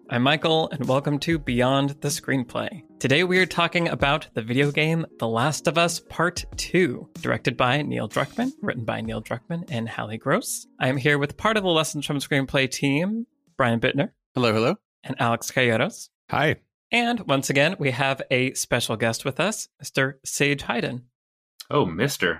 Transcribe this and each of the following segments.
I'm Michael, and welcome to Beyond the Screenplay. Today we are talking about the video game The Last of Us Part 2, directed by Neil Druckmann, written by Neil Druckmann and Hallie Gross. I am here with part of the Lessons from Screenplay team, Brian Bittner. Hello, hello. And Alex Calleros. Hi. And once again, we have a special guest with us, Mr. Sage Hayden. Oh, Mr.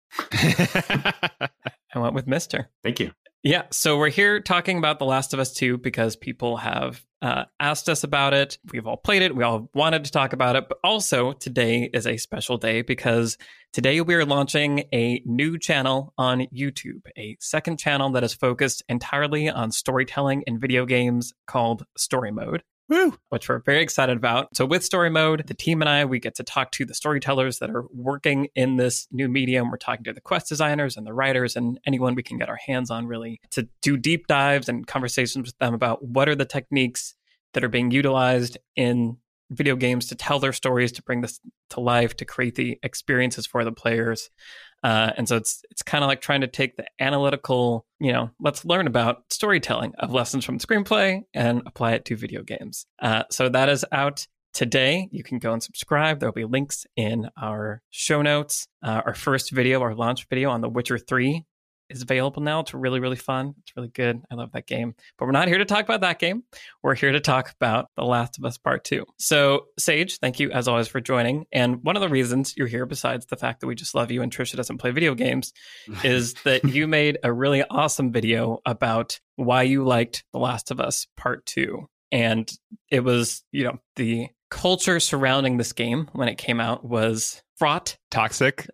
I went with Mr. Thank you. Yeah, so we're here talking about The Last of Us 2 because people have asked us about it. We've all played it. We all wanted to talk about it. But also, today is a special day because today we are launching a new channel on YouTube, a second channel that is focused entirely on storytelling in video games called Story Mode. Woo! Which we're very excited about. So with Story Mode, the team and I, we get to talk to the storytellers that are working in this new medium. We're talking to the quest designers and the writers and anyone we can get our hands on, really, to do deep dives and conversations with them about what are the techniques that are being utilized in video games to tell their stories, to bring this to life, to create the experiences for the players. And so it's kind of like trying to take the analytical, let's learn about storytelling of Lessons from Screenplay and apply it to video games. So that is out today. You can go and subscribe. There'll be links in our show notes. Our first video, our launch video on The Witcher 3 is available now. It's really, really fun. It's really good. I love that game. But we're not here to talk about that game. We're here to talk about The Last of Us Part 2. So, Sage, thank you as always for joining. And one of the reasons you're here, besides the fact that we just love you and Trisha doesn't play video games, is that you made a really awesome video about why you liked The Last of Us Part 2. And it was, the culture surrounding this game when it came out was fraught. Toxic.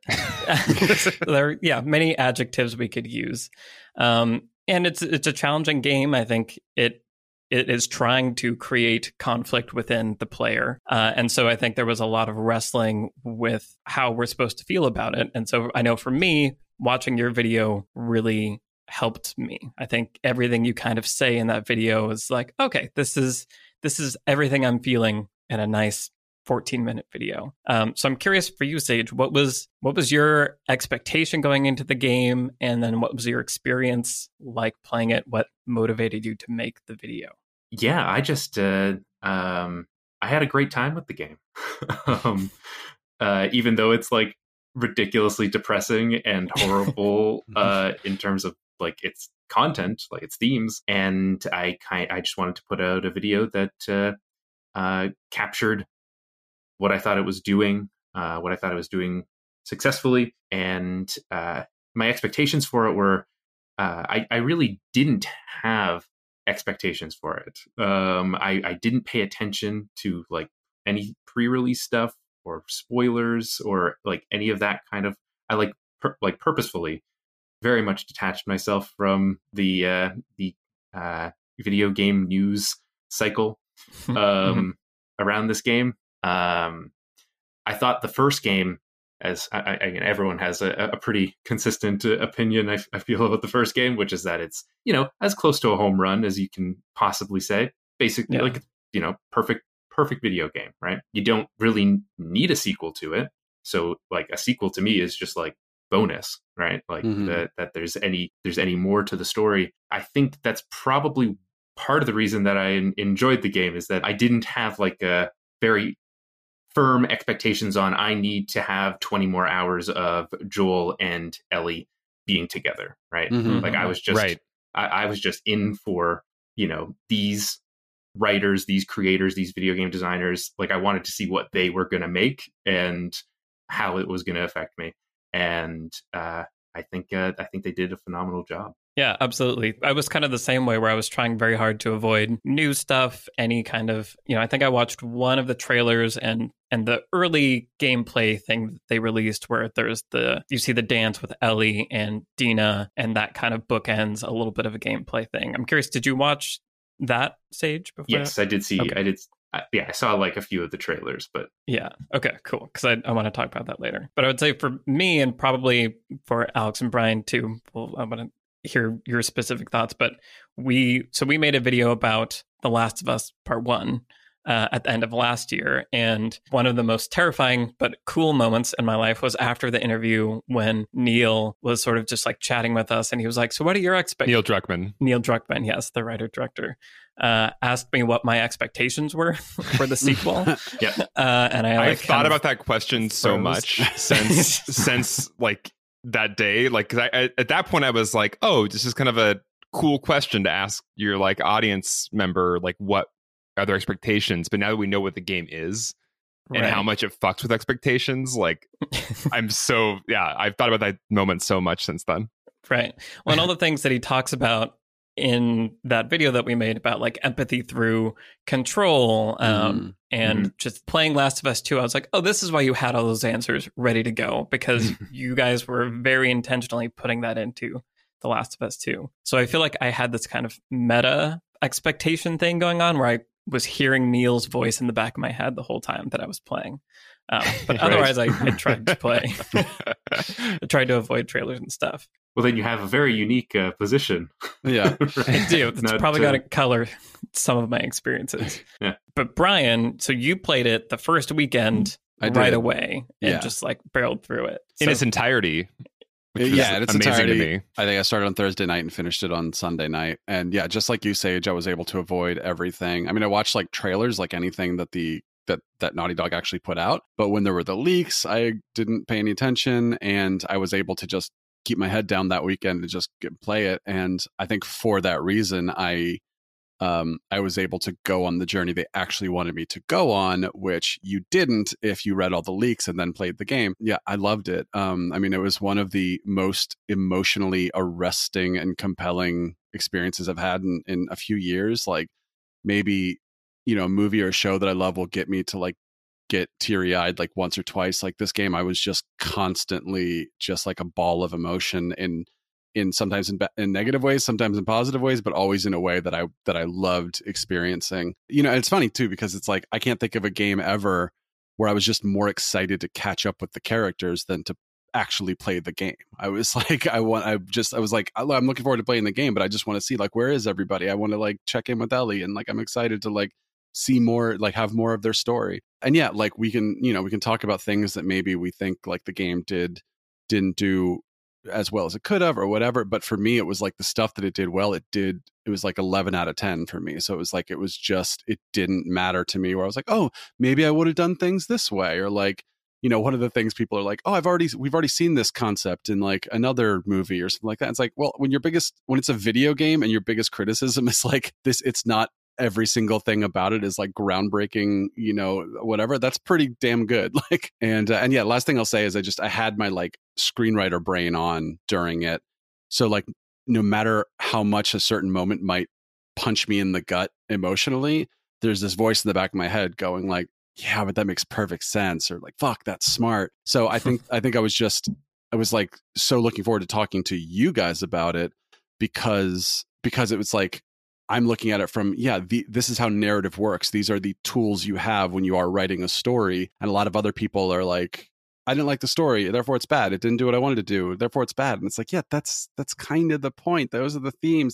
There are, many adjectives we could use. And it's a challenging game. I think it is trying to create conflict within the player. And so I think there was a lot of wrestling with how we're supposed to feel about it. And so I know for me, watching your video really helped me. I think everything you kind of say in that video is like, okay, this is everything I'm feeling in a nice 14-minute video. So I'm curious for you, Sage, what was your expectation going into the game? And then what was your experience like playing it? What motivated you to make the video? Yeah, I just, I had a great time with the game. Even though it's like ridiculously depressing and horrible in terms of like its content, like its themes. And I just wanted to put out a video that captured what I thought it was doing, successfully. And my expectations for it were, I really didn't have expectations for it. I didn't pay attention to like any pre-release stuff or spoilers or like any of that kind of, I purposefully very much detached myself from the video game news cycle around this game. I thought the first game, as everyone has a pretty consistent opinion, I feel about the first game, which is that it's, as close to a home run as you can possibly say. Basically, perfect video game, right? You don't really need a sequel to it. So like a sequel to me is just like bonus, right? Like that there's any more to the story. I think that's probably part of the reason that I enjoyed the game, is that I didn't have like a very firm expectations on I need to have 20 more hours of Joel and Ellie being together, right? Like I was just right. I was just in for, these writers, these creators, these video game designers. Like I wanted to see what they were going to make and how it was going to affect me. And I think they did a phenomenal job. Yeah, absolutely. I was kind of the same way, where I was trying very hard to avoid new stuff, any kind of, I think I watched one of the trailers and the early gameplay thing that they released, where you see the dance with Ellie and Dina, and that kind of bookends a little bit of a gameplay thing. I'm curious, did you watch that, Sage? Before yes, that? I did see. Okay. I saw like a few of the trailers, but yeah. Okay, cool. Because I want to talk about that later. But I would say for me, and probably for Alex and Brian too, I want to hear your specific thoughts. But we made a video about The Last of Us Part 1. at the end of last year. And one of the most terrifying but cool moments in my life was after the interview when Neil was sort of just like chatting with us. And he was like, so what are your expectations? Neil Druckmann, yes, the writer-director. Asked me what my expectations were for the sequel. Yeah. And I've thought about that question so much since like that day. Like, 'cause at that point I was like, oh, this is kind of a cool question to ask your like audience member, like what are their expectations? But now that we know what the game is and how much it fucks with expectations, like I've thought about that moment so much since then. Right. Well, and all the things that he talks about in that video that we made about like empathy through control and just playing Last of Us 2, I was like, oh, this is why you had all those answers ready to go, because you guys were very intentionally putting that into The Last of Us 2. So I feel like I had this kind of meta expectation thing going on where I was hearing Neil's voice in the back of my head the whole time that I was playing. But otherwise, I tried to play. I tried to avoid trailers and stuff. Well, then you have a very unique position. Yeah, right? I do. It's probably going to color some of my experiences. Yeah. But Brian, so you played it the first weekend right away and just like barreled through it. In its entirety. Yeah, in its entirety. To me. I think I started on Thursday night and finished it on Sunday night. And yeah, just like you, Sage, I was able to avoid everything. I mean, I watched like trailers, like anything that that Naughty Dog actually put out. But when there were the leaks, I didn't pay any attention, and I was able to just keep my head down that weekend and just play it. And I think for that reason, I was able to go on the journey they actually wanted me to go on, which you didn't if you read all the leaks and then played the game. Yeah, I loved it. I mean, it was one of the most emotionally arresting and compelling experiences I've had in a few years. Like maybe, you know, a movie or a show that I love will get me to like get teary-eyed like once or twice. Like this game, I was just constantly just like a ball of emotion in sometimes in negative ways, sometimes in positive ways, but always in a way that I loved experiencing. You know, it's funny too, because it's like I can't think of a game ever where I was just more excited to catch up with the characters than to actually play the game. I was like, I'm looking forward to playing the game, but I just want to see like, where is everybody? I want to like check in with Ellie, and like I'm excited to like see more, like have more of their story. And yeah, like we can talk about things that maybe we think like the game didn't do as well as it could have or whatever, but for me it was like the stuff that it did well, it was like 11 out of 10 for me. So it was like it didn't matter to me where I was like, oh, maybe I would have done things this way, or like, you know, one of the things people are like, oh, we've already seen this concept in like another movie or something like that. It's like, well, when it's a video game and your biggest criticism is like this, it's not every single thing about it is like groundbreaking, you know, whatever. That's pretty damn good. Like, and yeah, last thing I'll say is I had my like screenwriter brain on during it. So like, no matter how much a certain moment might punch me in the gut emotionally, there's this voice in the back of my head going like, yeah, but that makes perfect sense, or like, fuck, that's smart. So I think I was like so looking forward to talking to you guys about it because it was like, I'm looking at it from, this is how narrative works. These are the tools you have when you are writing a story. And a lot of other people are like, I didn't like the story, therefore it's bad. It didn't do what I wanted to do, therefore it's bad. And it's like, yeah, that's kind of the point. Those are the themes.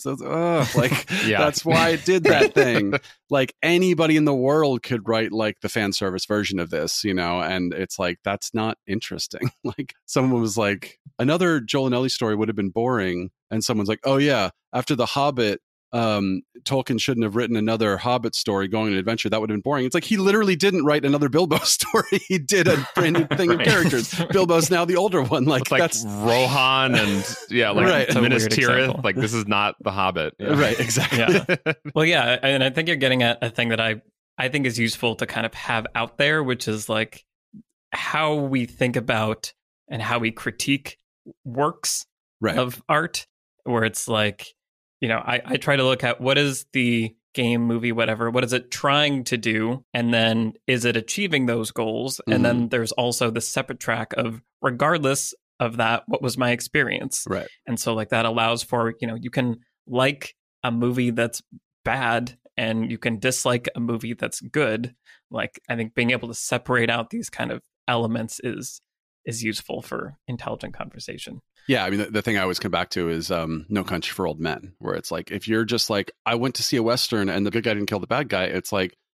That's why it did that thing. Like anybody in the world could write like the fan service version of this, you know? And it's like, that's not interesting. Like someone was like, another Joel and Ellie story would have been boring. And someone's like, oh yeah, after The Hobbit, Tolkien shouldn't have written another Hobbit story going on an adventure. That would have been boring. It's like he literally didn't write another Bilbo story. He did a brand new thing of characters. Bilbo's now the older one. Like that's Rohan and right. Minas Tirith. Like this is not The Hobbit. Yeah. Right, exactly. Yeah. Well, yeah, and I think you're getting at a thing that I think is useful to kind of have out there, which is like how we think about and how we critique works of art, where it's like, you know, I try to look at what is the game, movie, whatever, what is it trying to do? And then is it achieving those goals? Mm-hmm. And then there's also the separate track of, regardless of that, what was my experience? Right. And so like that allows for, you know, you can like a movie that's bad and you can dislike a movie that's good. Like I think being able to separate out these kind of elements is useful for intelligent conversation. Yeah, I mean, the thing I always come back to is No Country for Old Men, where it's like, if you're just like, I went to see a Western and the good guy didn't kill the bad guy, it's like,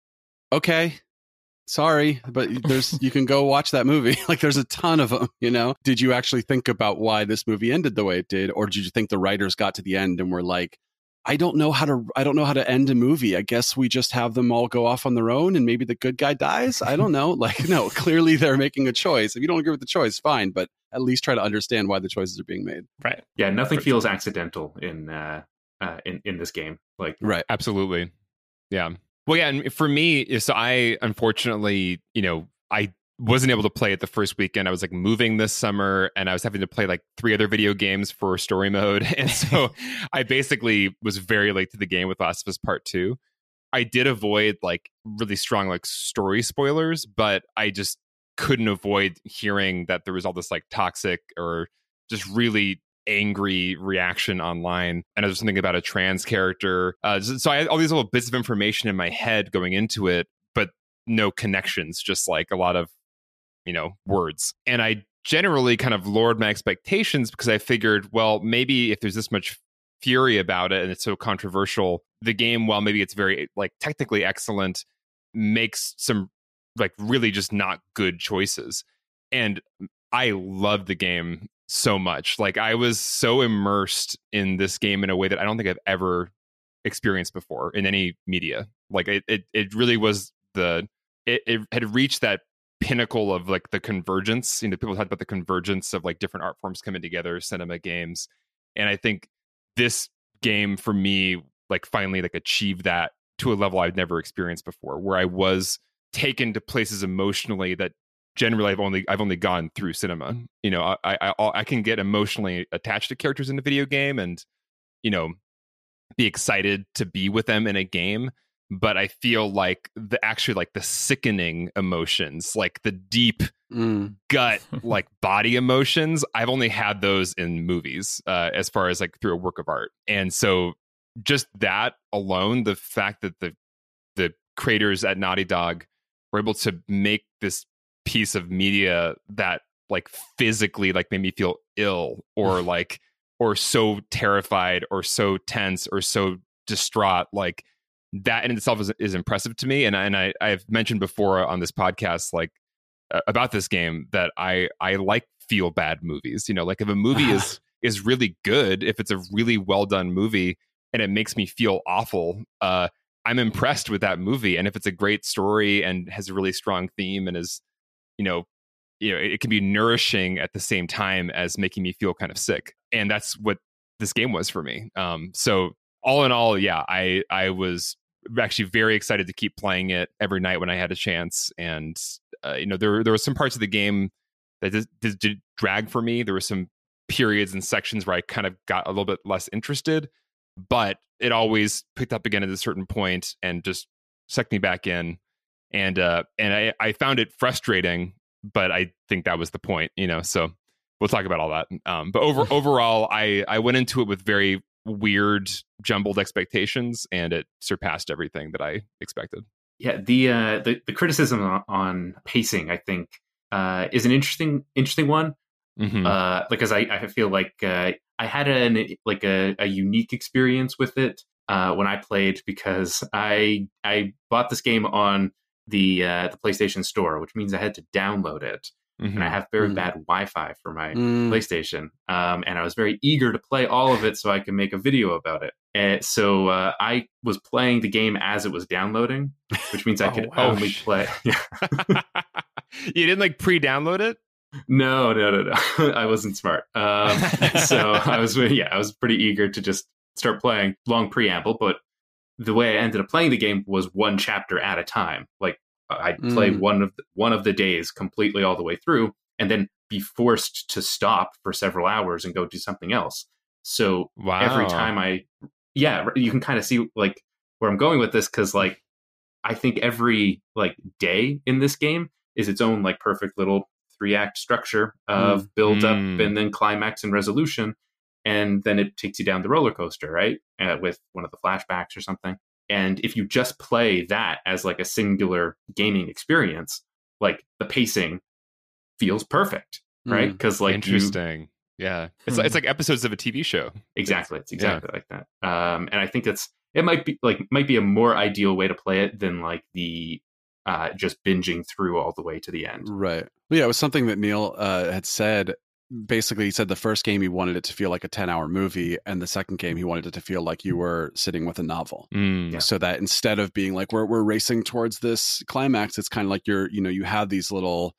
okay, sorry, but you can go watch that movie. Like, there's a ton of them, you know? Did you actually think about why this movie ended the way it did? Or did you think the writers got to the end and were like, I don't know how to end a movie. I guess we just have them all go off on their own and maybe the good guy dies. I don't know. Like, no, clearly they're making a choice. If you don't agree with the choice, fine, but at least try to understand why the choices are being made. Right. Yeah, nothing feels accidental in this game. Like, right. Absolutely. Yeah. Well, yeah, and for me, so I unfortunately, I wasn't able to play it the first weekend. I was like moving this summer, and I was having to play like 3 other video games for story mode, and so I basically was very late to the game with Last of Us Part 2. I did avoid like really strong like story spoilers, but I just couldn't avoid hearing that there was all this like toxic or just really angry reaction online, and there's something about a trans character. So I had all these little bits of information in my head going into it, but no connections, just like a lot of words. And I generally kind of lowered my expectations because I figured, well, maybe if there's this much fury about it and it's so controversial, the game, while maybe it's very like technically excellent, makes some like really just not good choices. And I loved the game so much. Like, I was so immersed in this game in a way that I don't think I've ever experienced before in any media. Like, it really was it had reached that pinnacle of like the convergence. People talk about the convergence of like different art forms coming together, cinema, games. And I think this game for me like finally like achieved that to a level I've never experienced before, where I was taken to places emotionally that generally I've only gone through cinema. I can get emotionally attached to characters in a video game and be excited to be with them in a game, but I feel like the sickening emotions, like the deep gut like body emotions, I've only had those in movies as far as like through a work of art. And so just that alone, the fact that the creators at Naughty Dog were able to make this piece of media that like physically like made me feel ill or like or so terrified or so tense or so distraught, like that in itself is impressive to me. And I've mentioned before on this podcast like about this game that I like feel bad movies. Like if a movie is really good, if it's a really well done movie and it makes me feel awful, I'm impressed with that movie. And if it's a great story and has a really strong theme and is it can be nourishing at the same time as making me feel kind of sick. And that's what this game was for me. So all in all, yeah, I was actually very excited to keep playing it every night when I had a chance. And there were some parts of the game that did drag for me. There were some periods and sections where I kind of got a little bit less interested, but it always picked up again at a certain point and just sucked me back in. And I found it frustrating, but I think that was the point, so we'll talk about all that. But overall, I went into it with very weird, jumbled expectations, and it surpassed everything that I expected. Yeah, the criticism on pacing, I think, is an interesting one. Mm-hmm. Because I feel like I had a unique experience with it when I played, because I bought this game on the PlayStation Store, which means I had to download it. Mm-hmm. And I have very bad Wi-Fi for my PlayStation. And I was very eager to play all of it so I could make a video about it. And so I was playing the game as it was downloading, which means I could only play. Yeah. You didn't like pre-download it? No. I wasn't smart. So I was pretty eager to just start playing. Long preamble, but the way I ended up playing the game was one chapter at a time. Like I'd play one of the days completely all the way through, and then be forced to stop for several hours and go do something else. So every time you can kind of see like where I'm going with this, because like I think every like day in this game is its own like perfect little 3-act structure of build up and then climax and resolution. And then it takes you down the roller coaster, right? With one of the flashbacks or something. And if you just play that as like a singular gaming experience, like the pacing feels perfect, right? Because like interesting, yeah, it's like episodes of a TV show. Exactly, it's exactly like that. And I think it might be a more ideal way to play it than like the just binging through all the way to the end. Right. Well, yeah, it was something that Neil had said. Basically, he said the first game he wanted it to feel like a 10-hour movie, and the second game he wanted it to feel like you were sitting with a novel. So that instead of being like we're racing towards this climax, it's kind of like you have these little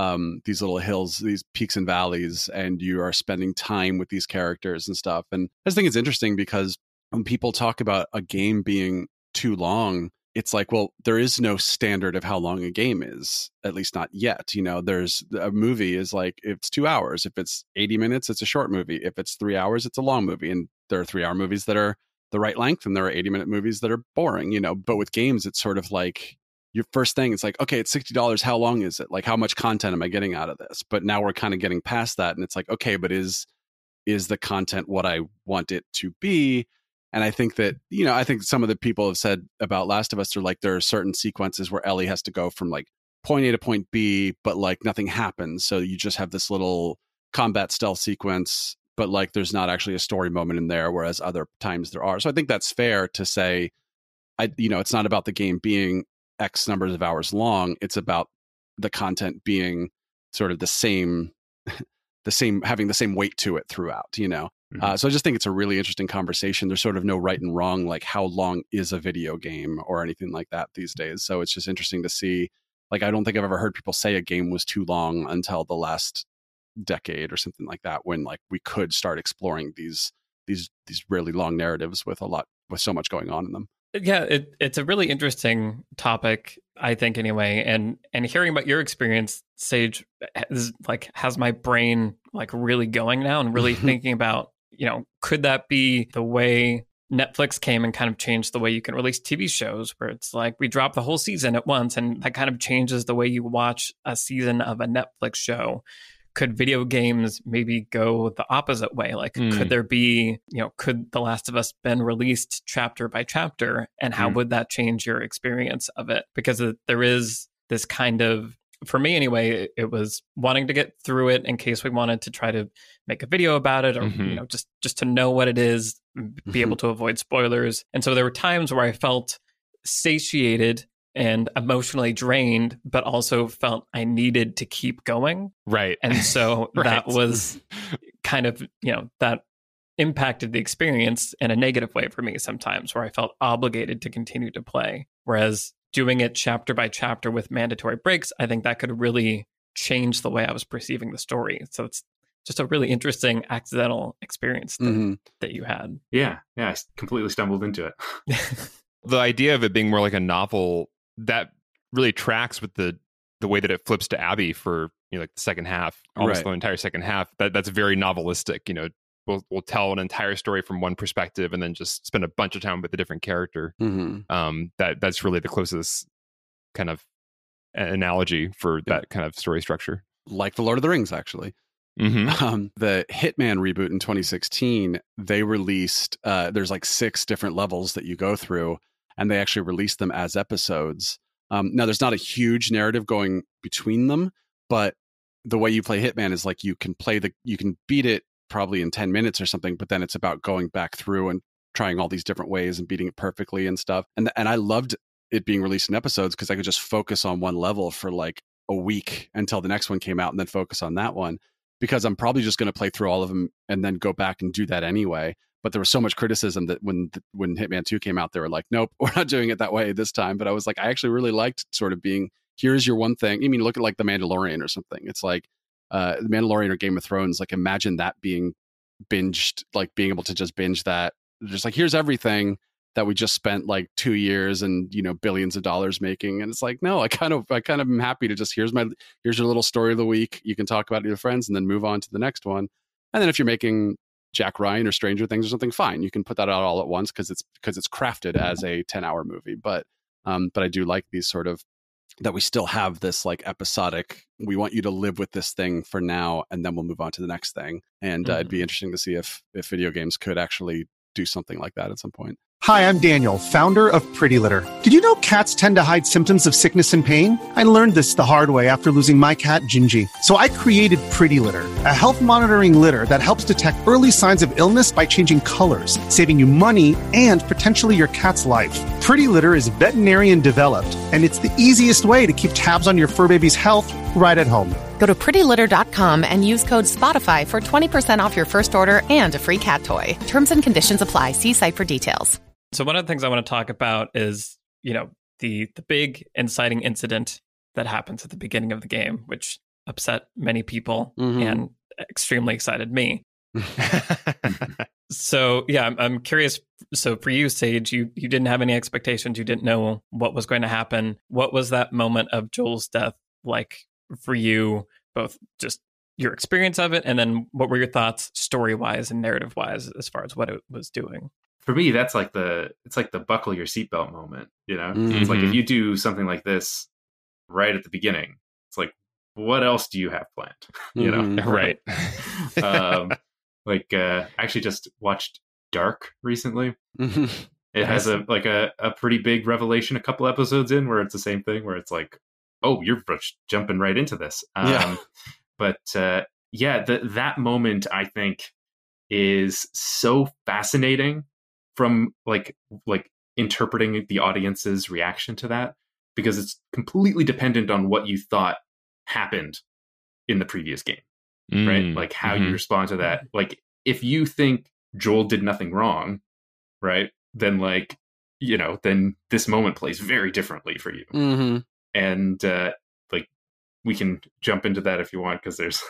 hills, these peaks and valleys, and you are spending time with these characters and stuff. And I just think it's interesting because when people talk about a game being too long, it's like, well, there is no standard of how long a game is, at least not yet. There's a movie is like, if it's 2 hours, if it's 80 minutes, it's a short movie. If it's 3 hours, it's a long movie. And there are 3-hour movies that are the right length, and there are 80-minute movies that are boring, But with games, it's sort of like your first thing. It's like, okay, it's $60. How long is it? Like, how much content am I getting out of this? But now we're kind of getting past that. And it's like, okay, but is the content what I want it to be? And I think that, I think some of the people have said about Last of Us are like, there are certain sequences where Ellie has to go from like point A to point B, but like nothing happens. So you just have this little combat stealth sequence, but like there's not actually a story moment in there, whereas other times there are. So I think that's fair to say, it's not about the game being X numbers of hours long. It's about the content being sort of the same, having the same weight to it throughout, So I just think it's a really interesting conversation. There's sort of no right and wrong, like how long is a video game or anything like that these days. So it's just interesting to see. Like, I don't think I've ever heard people say a game was too long until the last decade or something like that, when like we could start exploring these really long narratives with so much going on in them. Yeah, it's a really interesting topic, I think, anyway. And hearing about your experience, Sage, has my brain like really going now and really thinking about, could that be the way Netflix came and kind of changed the way you can release TV shows, where it's like we drop the whole season at once, and that kind of changes the way you watch a season of a Netflix show. Could video games maybe go the opposite way? Like, could there be, could The Last of Us been released chapter by chapter, and how would that change your experience of it? Because there is this kind of, for me anyway, it was wanting to get through it in case we wanted to try to make a video about it, or, just to know what it is, be able to avoid spoilers. And so there were times where I felt satiated and emotionally drained, but also felt I needed to keep going. Right. And so that was kind of, that impacted the experience in a negative way for me sometimes, where I felt obligated to continue to play. Whereas doing it chapter by chapter with mandatory breaks, I think that could really change the way I was perceiving the story. So it's just a really interesting accidental experience that you had. Yeah, I completely stumbled into it. The idea of it being more like a novel, that really tracks with the way that it flips to Abby for like the second half, almost the entire second half. That's very novelistic. We'll tell an entire story from one perspective and then just spend a bunch of time with a different character. That's really the closest kind of analogy for that kind of story structure. Like the Lord of the Rings, actually. The Hitman reboot in 2016, they released there's like 6 different levels that you go through, and they actually released them as episodes. Now there's not a huge narrative going between them, but the way you play Hitman is like you can beat it probably in 10 minutes or something, but then it's about going back through and trying all these different ways and beating it perfectly and stuff. And I loved it being released in episodes because I could just focus on one level for like a week until the next one came out, and then focus on that one, because I'm probably just going to play through all of them and then go back and do that anyway. But there was so much criticism that when Hitman 2 came out, they were like, nope, we're not doing it that way this time. But I was like, I actually really liked sort of being, here's your one thing. I mean, look at like The Mandalorian or something. It's like The Mandalorian or Game of Thrones. Like, imagine that being binged, like being able to just binge that. Just like, here's everything that we just spent like 2 years and, billions of dollars making. And it's like, no, I kind of am happy to just, here's your little story of the week. You can talk about it with your friends and then move on to the next one. And then if you're making Jack Ryan or Stranger Things or something, fine, you can put that out all at once because it's crafted as a 10-hour movie. But I do like these sort of, that we still have this like episodic, we want you to live with this thing for now, and then we'll move on to the next thing. And it'd be interesting to see if video games could actually do something like that at some point. Hi, I'm Daniel, founder of Pretty Litter. Did you know cats tend to hide symptoms of sickness and pain? I learned this the hard way after losing my cat, Gingy. So I created Pretty Litter, a health monitoring litter that helps detect early signs of illness by changing colors, saving you money and potentially your cat's life. Pretty Litter is veterinarian developed, and it's the easiest way to keep tabs on your fur baby's health right at home. Go to prettylitter.com and use code SPOTIFY for 20% off your first order and a free cat toy. Terms and conditions apply. See site for details. So one of the things I want to talk about is, the big inciting incident that happens at the beginning of the game, which upset many people and extremely excited me. So, yeah, I'm curious. So for you, Sage, you didn't have any expectations. You didn't know what was going to happen. What was that moment of Joel's death like for you, both just your experience of it, and then what were your thoughts story-wise and narrative-wise as far as what it was doing? For me, that's like it's like the buckle your seatbelt moment. It's like if you do something like this right at the beginning, it's like, what else do you have planned? Right. I actually just watched Dark recently. It has a pretty big revelation a couple episodes in where it's the same thing, where it's like, oh, you're jumping right into this. But that moment I think is so fascinating from like interpreting the audience's reaction to that, because it's completely dependent on what you thought happened in the previous game, right? Like how you respond to that. Like if you think Joel did nothing wrong, right? Then then this moment plays very differently for you. And we can jump into that if you want, because there's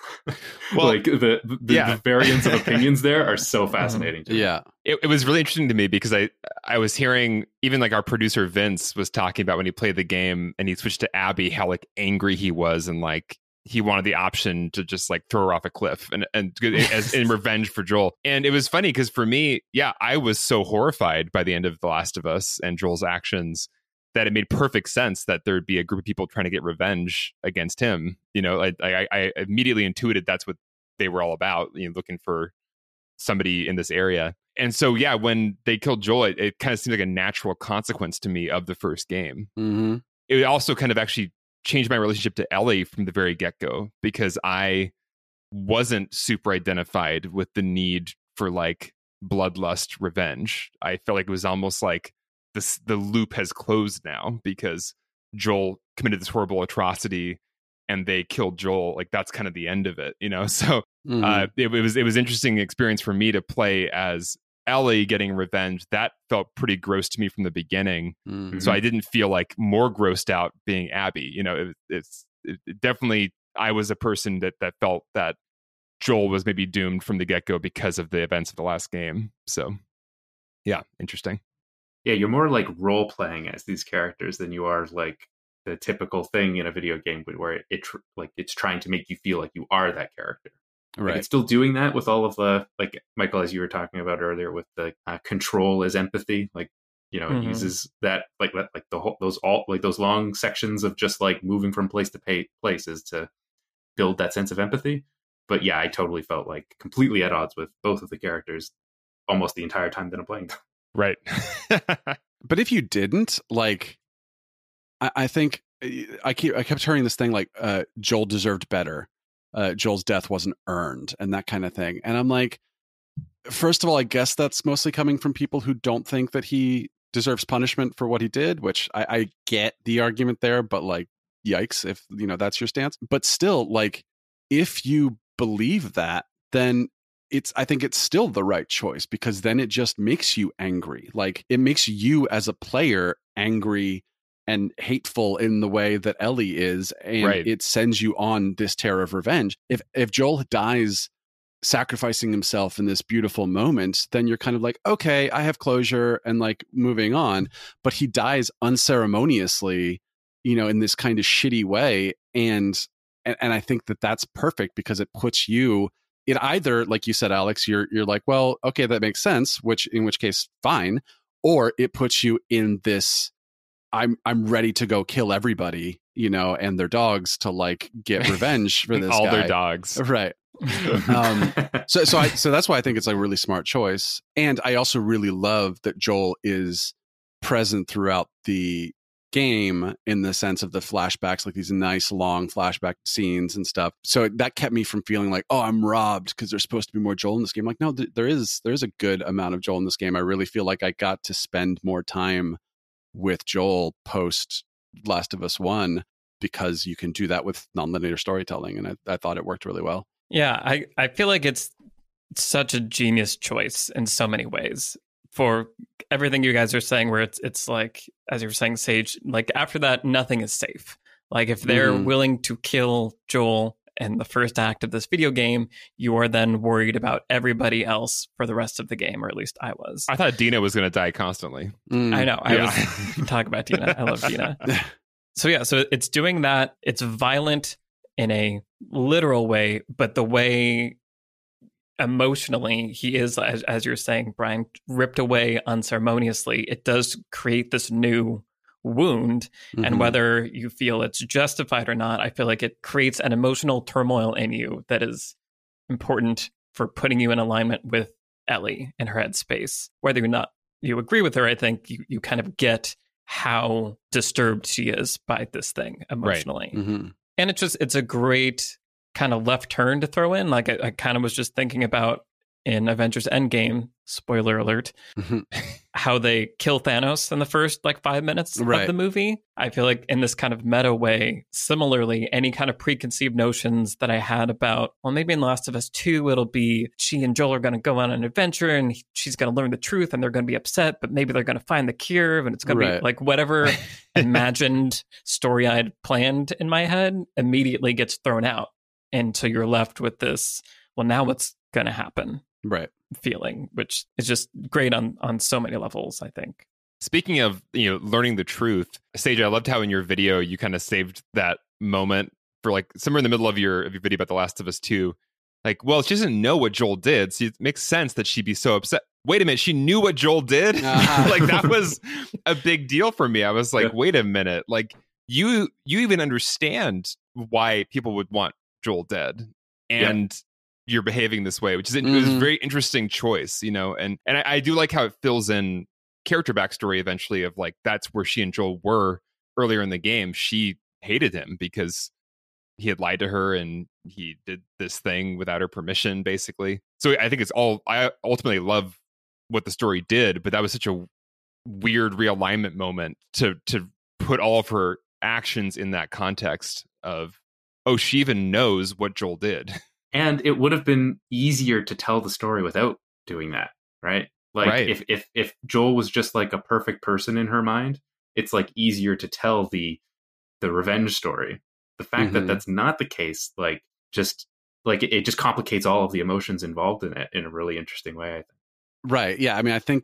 the variance of opinions there are so fascinating to me. Yeah. It was really interesting to me because I was hearing even like our producer Vince was talking about when he played the game and he switched to Abby, how like angry he was and like he wanted the option to just like throw her off a cliff and as in revenge for Joel. And it was funny because for me, I was so horrified by the end of The Last of Us and Joel's actions that it made perfect sense that there'd be a group of people trying to get revenge against him. I immediately intuited that's what they were all about, looking for somebody in this area. And so, when they killed Joel, it kind of seemed like a natural consequence to me of the first game. It also kind of actually changed my relationship to Ellie from the very get-go, because I wasn't super identified with the need for like bloodlust revenge. I felt like it was almost like the loop has closed now because Joel committed this horrible atrocity and they killed Joel. Like that's kind of the end of it, So it was interesting experience for me to play as Ellie getting revenge. That felt pretty gross to me from the beginning. So I didn't feel like more grossed out being Abby. It definitely, I was a person that felt that Joel was maybe doomed from the get-go because of the events of the last game. So yeah, interesting. Yeah, you're more like role playing as these characters than you are like the typical thing in a video game where it's trying to make you feel like you are that character. Right. Like it's still doing that with all of the, like Michael, as you were talking about earlier, with the control as empathy. Like it uses that like those long sections of just like moving from place to places to build that sense of empathy. But I totally felt like completely at odds with both of the characters almost the entire time that I'm playing them. Right. But if you didn't, like, I think I kept hearing this thing like Joel deserved better. Joel's death wasn't earned and that kind of thing. And I'm like, first of all, I guess that's mostly coming from people who don't think that he deserves punishment for what he did, which I get the argument there, but like, yikes, if that's your stance. But still, like, if you believe that, then I think it's still the right choice, because then it just makes you angry. Like it makes you as a player angry and hateful in the way that Ellie is. And it sends you on this tear of revenge. If Joel dies sacrificing himself in this beautiful moment, then you're kind of like, okay, I have closure and like moving on. But he dies unceremoniously, in this kind of shitty way. And I think that that's perfect, because it puts you in either, like you said, Alex, you're like, well, okay, that makes sense, in which case, fine. Or it puts you in this I'm ready to go kill everybody, you know, and their dogs to like get revenge for this all guy. their dogs, right? So that's why I think it's a really smart choice. And I also really love that Joel is present throughout the game in the sense of the flashbacks, like these nice long flashback scenes and stuff. So that kept me from feeling like, oh, I'm robbed because there's supposed to be more Joel in this game. Like, no, there is a good amount of Joel in this game. I really feel like I got to spend more time with Joel post Last of Us 1 because you can do that with nonlinear storytelling, and I thought it worked really well. Yeah, I feel like it's such a genius choice in so many ways for everything you guys are saying, where it's like, as you were saying, Sage, like after that, nothing is safe. Like if they're willing to kill Joel in the first act of this video game, you are then worried about everybody else for the rest of the game, or at least I was. I thought Dina was going to die constantly. I know. I was talking about Dina. I love Dina. So it's doing that. It's violent in a literal way, but the way emotionally he is, as you're saying, Brian, ripped away unceremoniously, it does create this new wound. And whether you feel it's justified or not, I feel like it creates an emotional turmoil in you that is important for putting you in alignment with Ellie and her headspace. Whether or not you agree with her, I think you kind of get how disturbed she is by this thing emotionally. Right. And it's a great kind of left turn to throw in. Like I kind of was just thinking about in Avengers Endgame, spoiler alert, how they kill Thanos in the first like 5 minutes of the movie. I feel like in this kind of meta way, similarly, any kind of preconceived notions that I had about, well, maybe in Last of Us 2, it'll be she and Joel are going to go on an adventure and she's going to learn the truth and they're going to be upset, but maybe they're going to find the cure and it's going to be like whatever imagined story I had planned in my head immediately gets thrown out. And so you're left with this, well, now what's going to happen? Feeling, which is just great on so many levels, I think. Speaking of, learning the truth, Sage, I loved how in your video you kind of saved that moment for like somewhere in the middle of your video about The Last of Us 2. Like, well, she doesn't know what Joel did, so it makes sense that she'd be so upset. Wait a minute, she knew what Joel did? Like, that was a big deal for me. I was like, wait a minute. Like, you even understand why people would want Joel dead. And you're behaving this way, which is it was a very interesting choice, and I do like how it fills in character backstory eventually of like that's where she and Joel were earlier in the game. She hated him because he had lied to her and he did this thing without her permission, basically. So I think I ultimately love what the story did, but that was such a weird realignment moment to put all of her actions in that context of, oh, she even knows what Joel did. And it would have been easier to tell the story without doing that, right? Like if Joel was just like a perfect person in her mind, it's like easier to tell the revenge story. The fact that that's not the case, like just like it just complicates all of the emotions involved in it in a really interesting way, I think. Right. Yeah. I mean, I think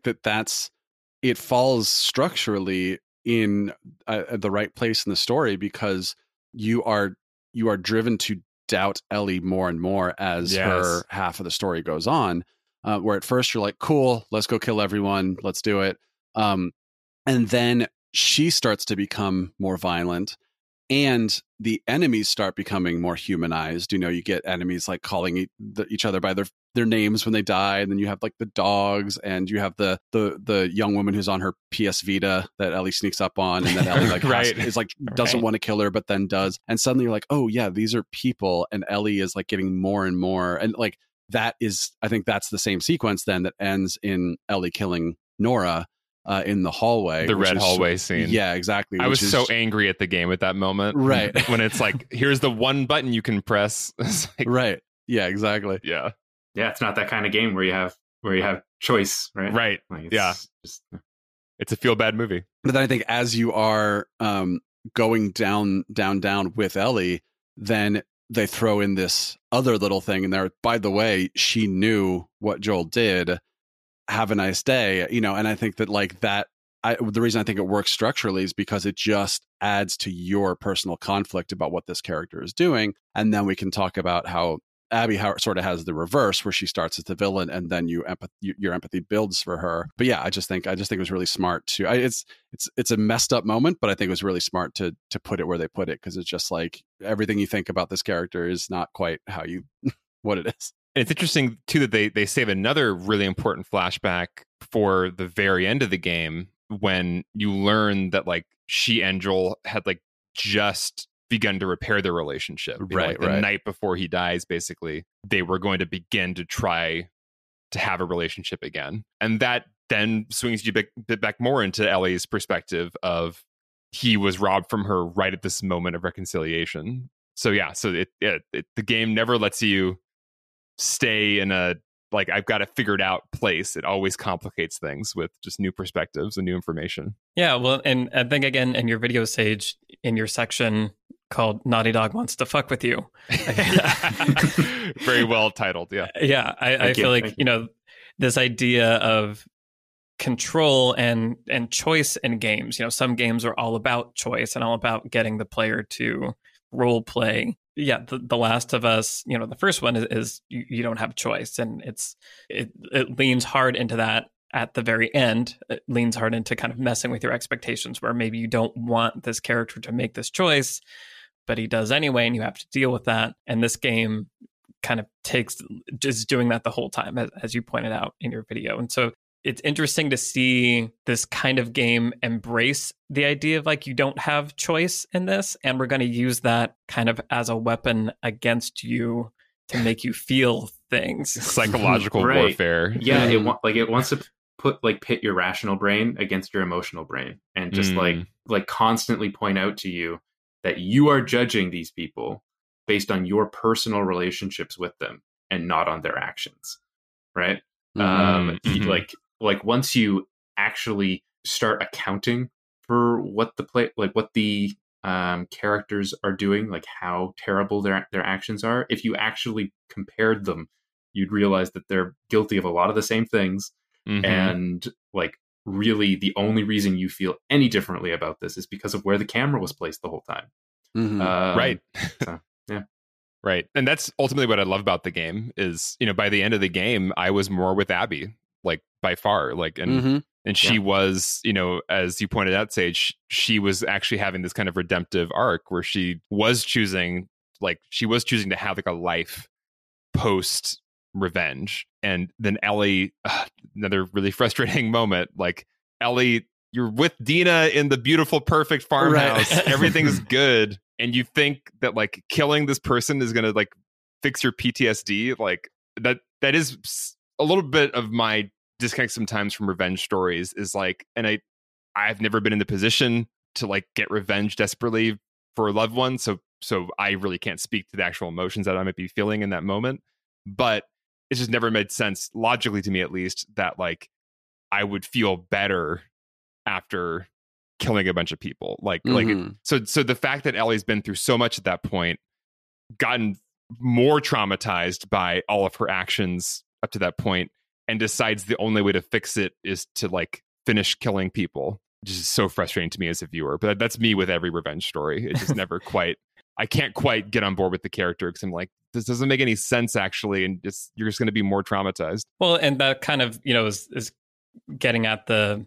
it falls structurally in the right place in the story because you are driven to doubt Ellie more and more as her half of the story goes on, where at first you're like, cool, let's go kill everyone, let's do it, and then she starts to become more violent and the enemies start becoming more humanized. You get enemies like calling each other by their names when they die, and then you have like the dogs, and you have the young woman who's on her PS Vita that Ellie sneaks up on, and then Ellie like doesn't want to kill her but then does, and suddenly you're like, oh yeah, these are people, and Ellie is like getting more and more, and like that is, I think that's the same sequence then that ends in Ellie killing Nora in the hallway, the red hallway scene. Yeah, exactly. I was so angry at the game at that moment, right? When it's like, here's the one button you can press. Like, right. Yeah, exactly. Yeah. It's not that kind of game where you have choice, right? Right. Like it's a feel bad movie. But then I think as you are going down with Ellie, then they throw in this other little thing in there. By the way, she knew what Joel did. Have a nice day, and I think that like that, the reason I think it works structurally is because it just adds to your personal conflict about what this character is doing. And then we can talk about how Abby sort of has the reverse, where she starts as the villain and then your empathy builds for her. But yeah, I just think it was really smart to. It's a messed up moment, but I think it was really smart to put it where they put it, because it's just like everything you think about this character is not quite how you what it is. And it's interesting too that they save another really important flashback for the very end of the game, when you learn that like she and Joel had like just begun to repair their relationship. Right, the night before he dies, basically, they were going to begin to try to have a relationship again. And that then swings you back more into Ellie's perspective of he was robbed from her right at this moment of reconciliation. So yeah, so the game never lets you stay in a like I've got it figured out place. It always complicates things with just new perspectives and new information. Yeah, well, and I think again in your video, Sage, in your section called Naughty Dog Wants to Fuck With You. Very well titled, yeah. Yeah, I feel like, this idea of control and choice in games. Some games are all about choice and all about getting the player to role play. Yeah, the Last of Us, the first one is you don't have choice, and it leans hard into that at the very end. It leans hard into kind of messing with your expectations, where maybe you don't want this character to make this choice, but he does anyway, and you have to deal with that. And this game kind of just doing that the whole time, as you pointed out in your video. And so it's interesting to see this kind of game embrace the idea of like, you don't have choice in this, and we're going to use that kind of as a weapon against you to make you feel things. Psychological warfare. Yeah, it wants to pit your rational brain against your emotional brain, and just like constantly point out to you that you are judging these people based on your personal relationships with them and not on their actions, right? Like once you actually start accounting for what the characters are doing, like how terrible their actions are, if you actually compared them, you'd realize that they're guilty of a lot of the same things. And like really the only reason you feel any differently about this is because of where the camera was placed the whole time. Right. So, yeah. Right. And that's ultimately what I love about the game is, by the end of the game, I was more with Abby, like by far, like, and she was, as you pointed out, Sage, she was actually having this kind of redemptive arc where she was choosing to have like a life post revenge. And then Ellie, another really frustrating moment, like Ellie, you're with Dina in the beautiful, perfect farmhouse. Right. Everything's good. And you think that like killing this person is going to like fix your PTSD. Like that is a little bit of my disconnect sometimes from revenge stories is like, and I've never been in the position to like get revenge desperately for a loved one. So I really can't speak to the actual emotions that I might be feeling in that moment. But it's just never made sense logically to me, at least, that like I would feel better after killing a bunch of people. So the fact that Ellie's been through so much at that point, gotten more traumatized by all of her actions up to that point, and decides the only way to fix it is to like finish killing people, which is so frustrating to me as a viewer. But that's me with every revenge story. It just never I can't quite get on board with the character, because I'm like, this doesn't make any sense actually, and you're just going to be more traumatized. Well, and that kind of is getting at the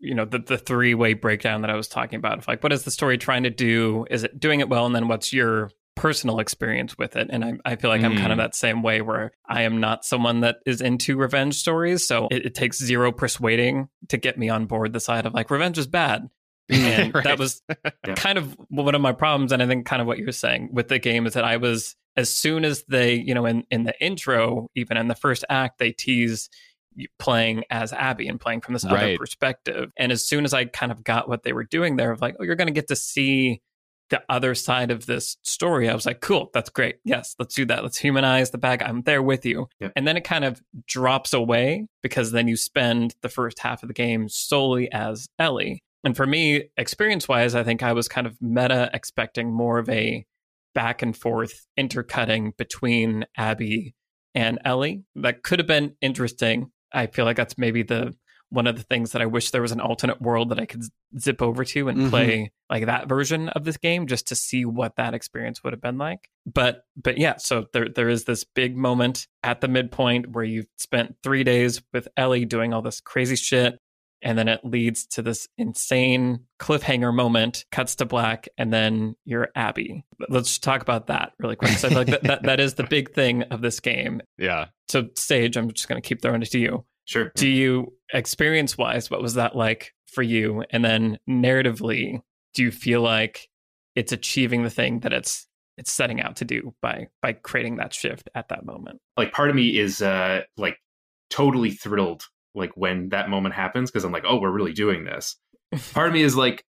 three-way breakdown that I was talking about of like, what is the story trying to do? Is it doing it well? And then what's your personal experience with it? And I feel like I'm kind of that same way, where I am not someone that is into revenge stories. So it takes zero persuading to get me on board the side of like, revenge is bad. And that was kind of one of my problems. And I think kind of what you're saying with the game is that I was, as soon as they, in the intro, even in the first act, they tease playing as Abby and playing from this other perspective. And as soon as I kind of got what they were doing there of like, oh, you're going to get to see the other side of this story, I was like, cool, that's great. Yes, let's do that. Let's humanize the bad guy. I'm there with you. Yep. And then it kind of drops away, because then you spend the first half of the game solely as Ellie. And for me, experience-wise, I think I was kind of meta expecting more of a back and forth intercutting between Abby and Ellie. That could have been interesting. I feel like that's maybe one of the things that I wish there was an alternate world that I could zip over to and play like that version of this game just to see what that experience would have been like. But yeah, so there is this big moment at the midpoint where you've spent 3 days with Ellie doing all this crazy shit. And then it leads to this insane cliffhanger moment, cuts to black, and then you're Abby. Let's talk about that really quick. So I feel like that is the big thing of this game. Yeah. So Sage, I'm just going to keep throwing it to you. Sure. Do you, experience-wise, what was that like for you? And then narratively, do you feel like it's achieving the thing that it's setting out to do by creating that shift at that moment? Like, part of me is like totally thrilled like when that moment happens, because I'm like, oh, we're really doing this. Part of me is like,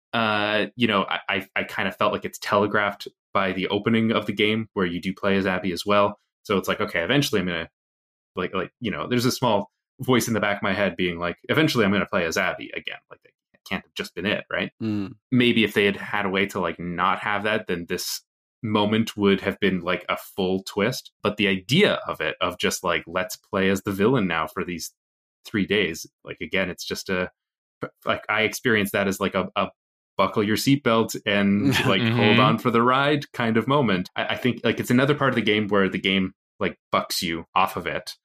you know, I kind of felt like it's telegraphed by the opening of the game where you do play as Abby as well. So it's like, okay, eventually I'm gonna like you know, there's a small voice in the back of my head being like, eventually I'm gonna play as Abby again. Like, that can't have just been it, right? Maybe if they had a way to like not have that, then this moment would have been like a full twist. But the idea of it, of just like, let's play as the villain now for these 3 days, like, again, it's just like, I experienced that as like a buckle your seatbelt and like hold on for the ride kind of moment. I think like it's another part of the game where the game like bucks you off of it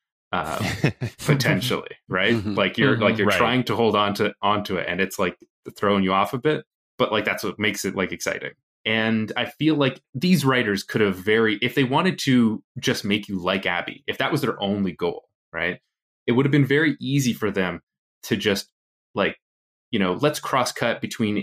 potentially, right? Like you're right. Trying to hold onto it, and it's like throwing you off a bit, but like that's what makes it like exciting. And I feel like these writers could have if they wanted to just make you like Abby, if that was their only goal, right? It would have been very easy for them to just like, you know, let's cross cut between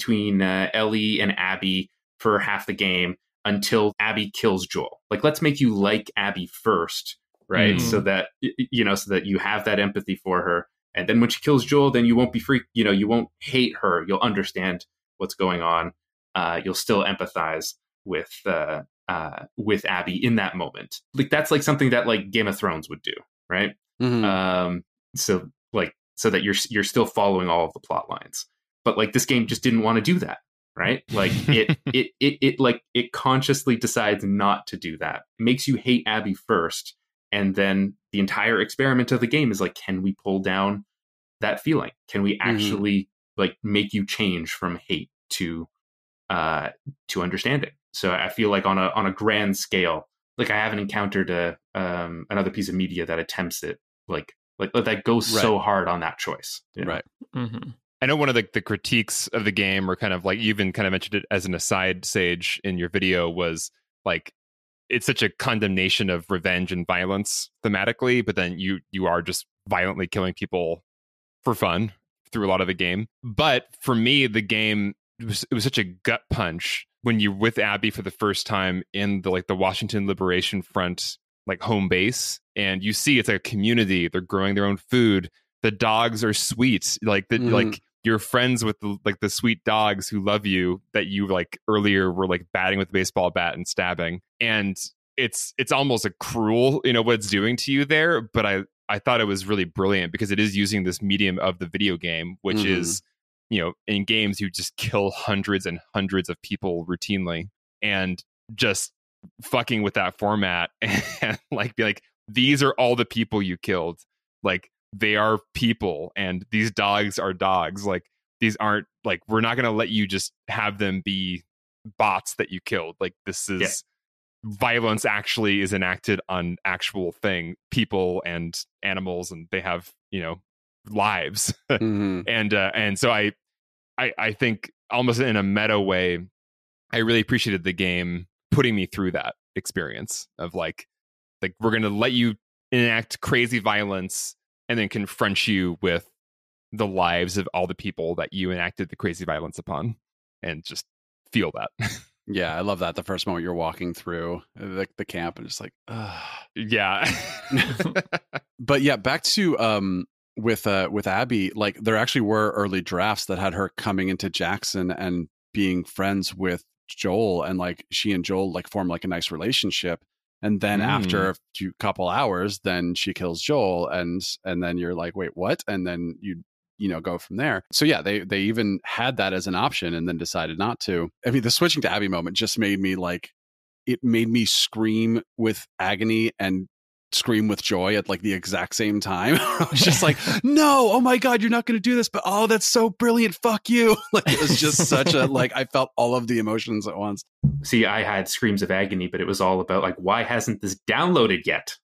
Ellie and Abby for half the game until Abby kills Joel. Like, let's make you like Abby first, right? So that, you know, so that you have that empathy for her. And then when she kills Joel, then you won't be you know, you won't hate her. You'll understand what's going on. You'll still empathize with Abby in that moment. Like, that's like something that like Game of Thrones would do, right? So that you're still following all of the plot lines. But like, this game just didn't want to do that, right? Like it consciously decides not to do that. It makes you hate Abby first, and then the entire experiment of the game is like, can we pull down that feeling? Can we actually like make you change from hate to understanding? So I feel like on a grand scale, like, I haven't encountered another piece of media that attempts it like that goes so hard on that choice. You know? Right. I know one of the critiques of the game, or kind of like, you even kind of mentioned it as an aside, Sage, in your video, was like, it's such a condemnation of revenge and violence thematically, but then you are just violently killing people for fun through a lot of the game. But for me, the game, it was such a gut punch when you're with Abby for the first time in the Washington Liberation Front like home base, and you see it's like a community. They're growing their own food. The dogs are sweet. Like like you're friends with the sweet dogs who love you, that you like earlier were like batting with a baseball bat and stabbing. And it's almost a cruel, you know, what it's doing to you there. But I thought it was really brilliant, because it is using this medium of the video game, which is, you know, in games you just kill hundreds and hundreds of people routinely, and just fucking with that format and like be like, these are all the people you killed. Like, they are people, and these dogs are dogs. Like, these aren't like, we're not going to let you just have them be bots that you killed. Like, this is violence actually is enacted on actual people and animals, and they have, you know, lives. And so I think almost in a meta way, I really appreciated the game putting me through that experience of like we're going to let you enact crazy violence and then confront you with the lives of all the people that you enacted the crazy violence upon, and just feel that. Yeah, I love that. The first moment you're walking through the camp, and just like, yeah. But yeah, back to with Abby, like, there actually were early drafts that had her coming into Jackson and being friends with Joel, and like she and Joel like form like a nice relationship. And then after a couple hours, then she kills Joel, and then you're like, wait, what? And then you know, go from there. So yeah, they even had that as an option, and then decided not to. I mean, the switching to Abby moment just made me like, it made me scream with agony and scream with joy at like the exact same time. I was just like, no, oh my God, you're not going to do this, but oh, that's so brilliant. Fuck you. Like, it was just such a, like, I felt all of the emotions at once. See, I had screams of agony, but it was all about like, why hasn't this downloaded yet?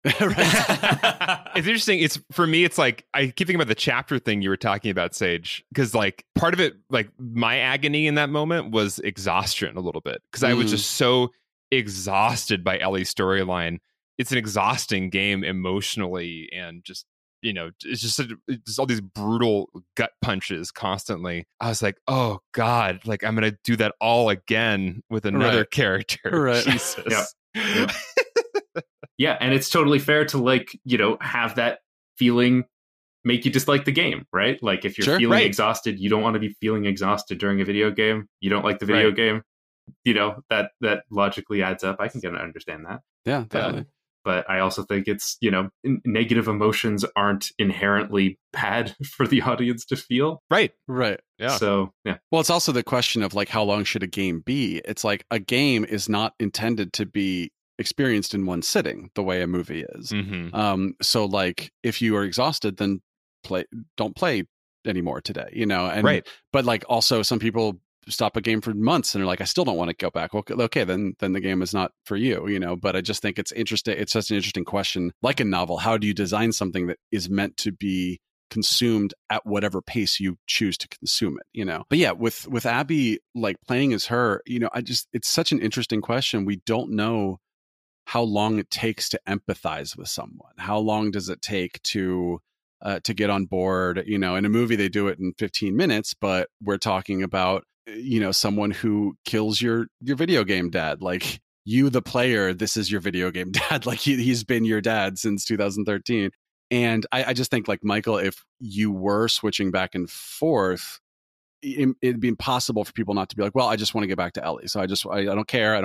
It's interesting. It's for me, it's like, I keep thinking about the chapter thing you were talking about, Sage, because like part of it, like my agony in that moment was exhaustion a little bit, because I was just so exhausted by Ellie's storyline. It's an exhausting game emotionally, and just, you know, it's just all these brutal gut punches constantly. I was like, oh God, like I'm gonna do that all again with another character. Right. Jesus. Yeah. Yeah, and it's totally fair to, like, you know, have that feeling make you dislike the game, right? Like if you're feeling exhausted, you don't want to be feeling exhausted during a video game. You don't like the video game. You know, that logically adds up. I can understand that. Yeah, definitely. But I also think it's, you know, negative emotions aren't inherently bad for the audience to feel. Right. Yeah. So, yeah. Well, it's also the question of like, how long should a game be? It's like a game is not intended to be experienced in one sitting the way a movie is. Mm-hmm. So like, if you are exhausted, then don't play anymore today, you know? And, but like also some people stop a game for months and are like, I still don't want to go back. Well, okay, then the game is not for you, you know. But I just think it's interesting. It's such an interesting question. Like a novel, how do you design something that is meant to be consumed at whatever pace you choose to consume it, you know? But yeah, with Abby, like playing as her, you know, it's such an interesting question. We don't know how long it takes to empathize with someone. How long does it take to get on board? You know, in a movie they do it in 15 minutes, but we're talking about, you know, someone who kills your video game dad. Like, you, the player, this is your video game dad. Like he's been your dad since 2013. And I just think, like, Michael, if you were switching back and forth, it'd be impossible for people not to be like, well, I just want to get back to Ellie. So I don't care.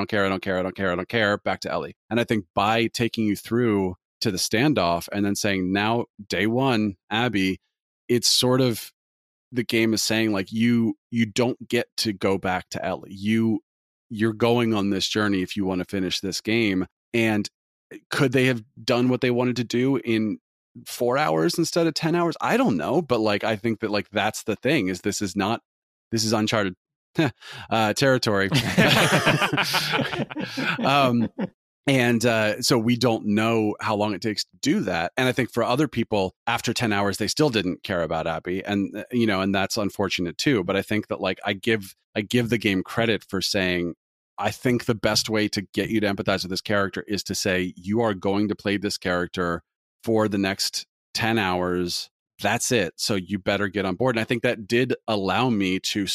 Back to Ellie. And I think by taking you through to the standoff and then saying, now day one, Abby, it's sort of, the game is saying, like, you don't get to go back to Ellie. You're going on this journey if you want to finish this game. And could they have done what they wanted to do in 4 hours instead of 10 hours? I don't know. But like, I think that, like, that's the thing, is this is uncharted territory. So we don't know how long it takes to do that. And I think for other people, after 10 hours, they still didn't care about Abby. And, you know, and that's unfortunate too. But I think that, like, I give the game credit for saying, I think the best way to get you to empathize with this character is to say, you are going to play this character for the next 10 hours. That's it. So you better get on board. And I think that did allow me to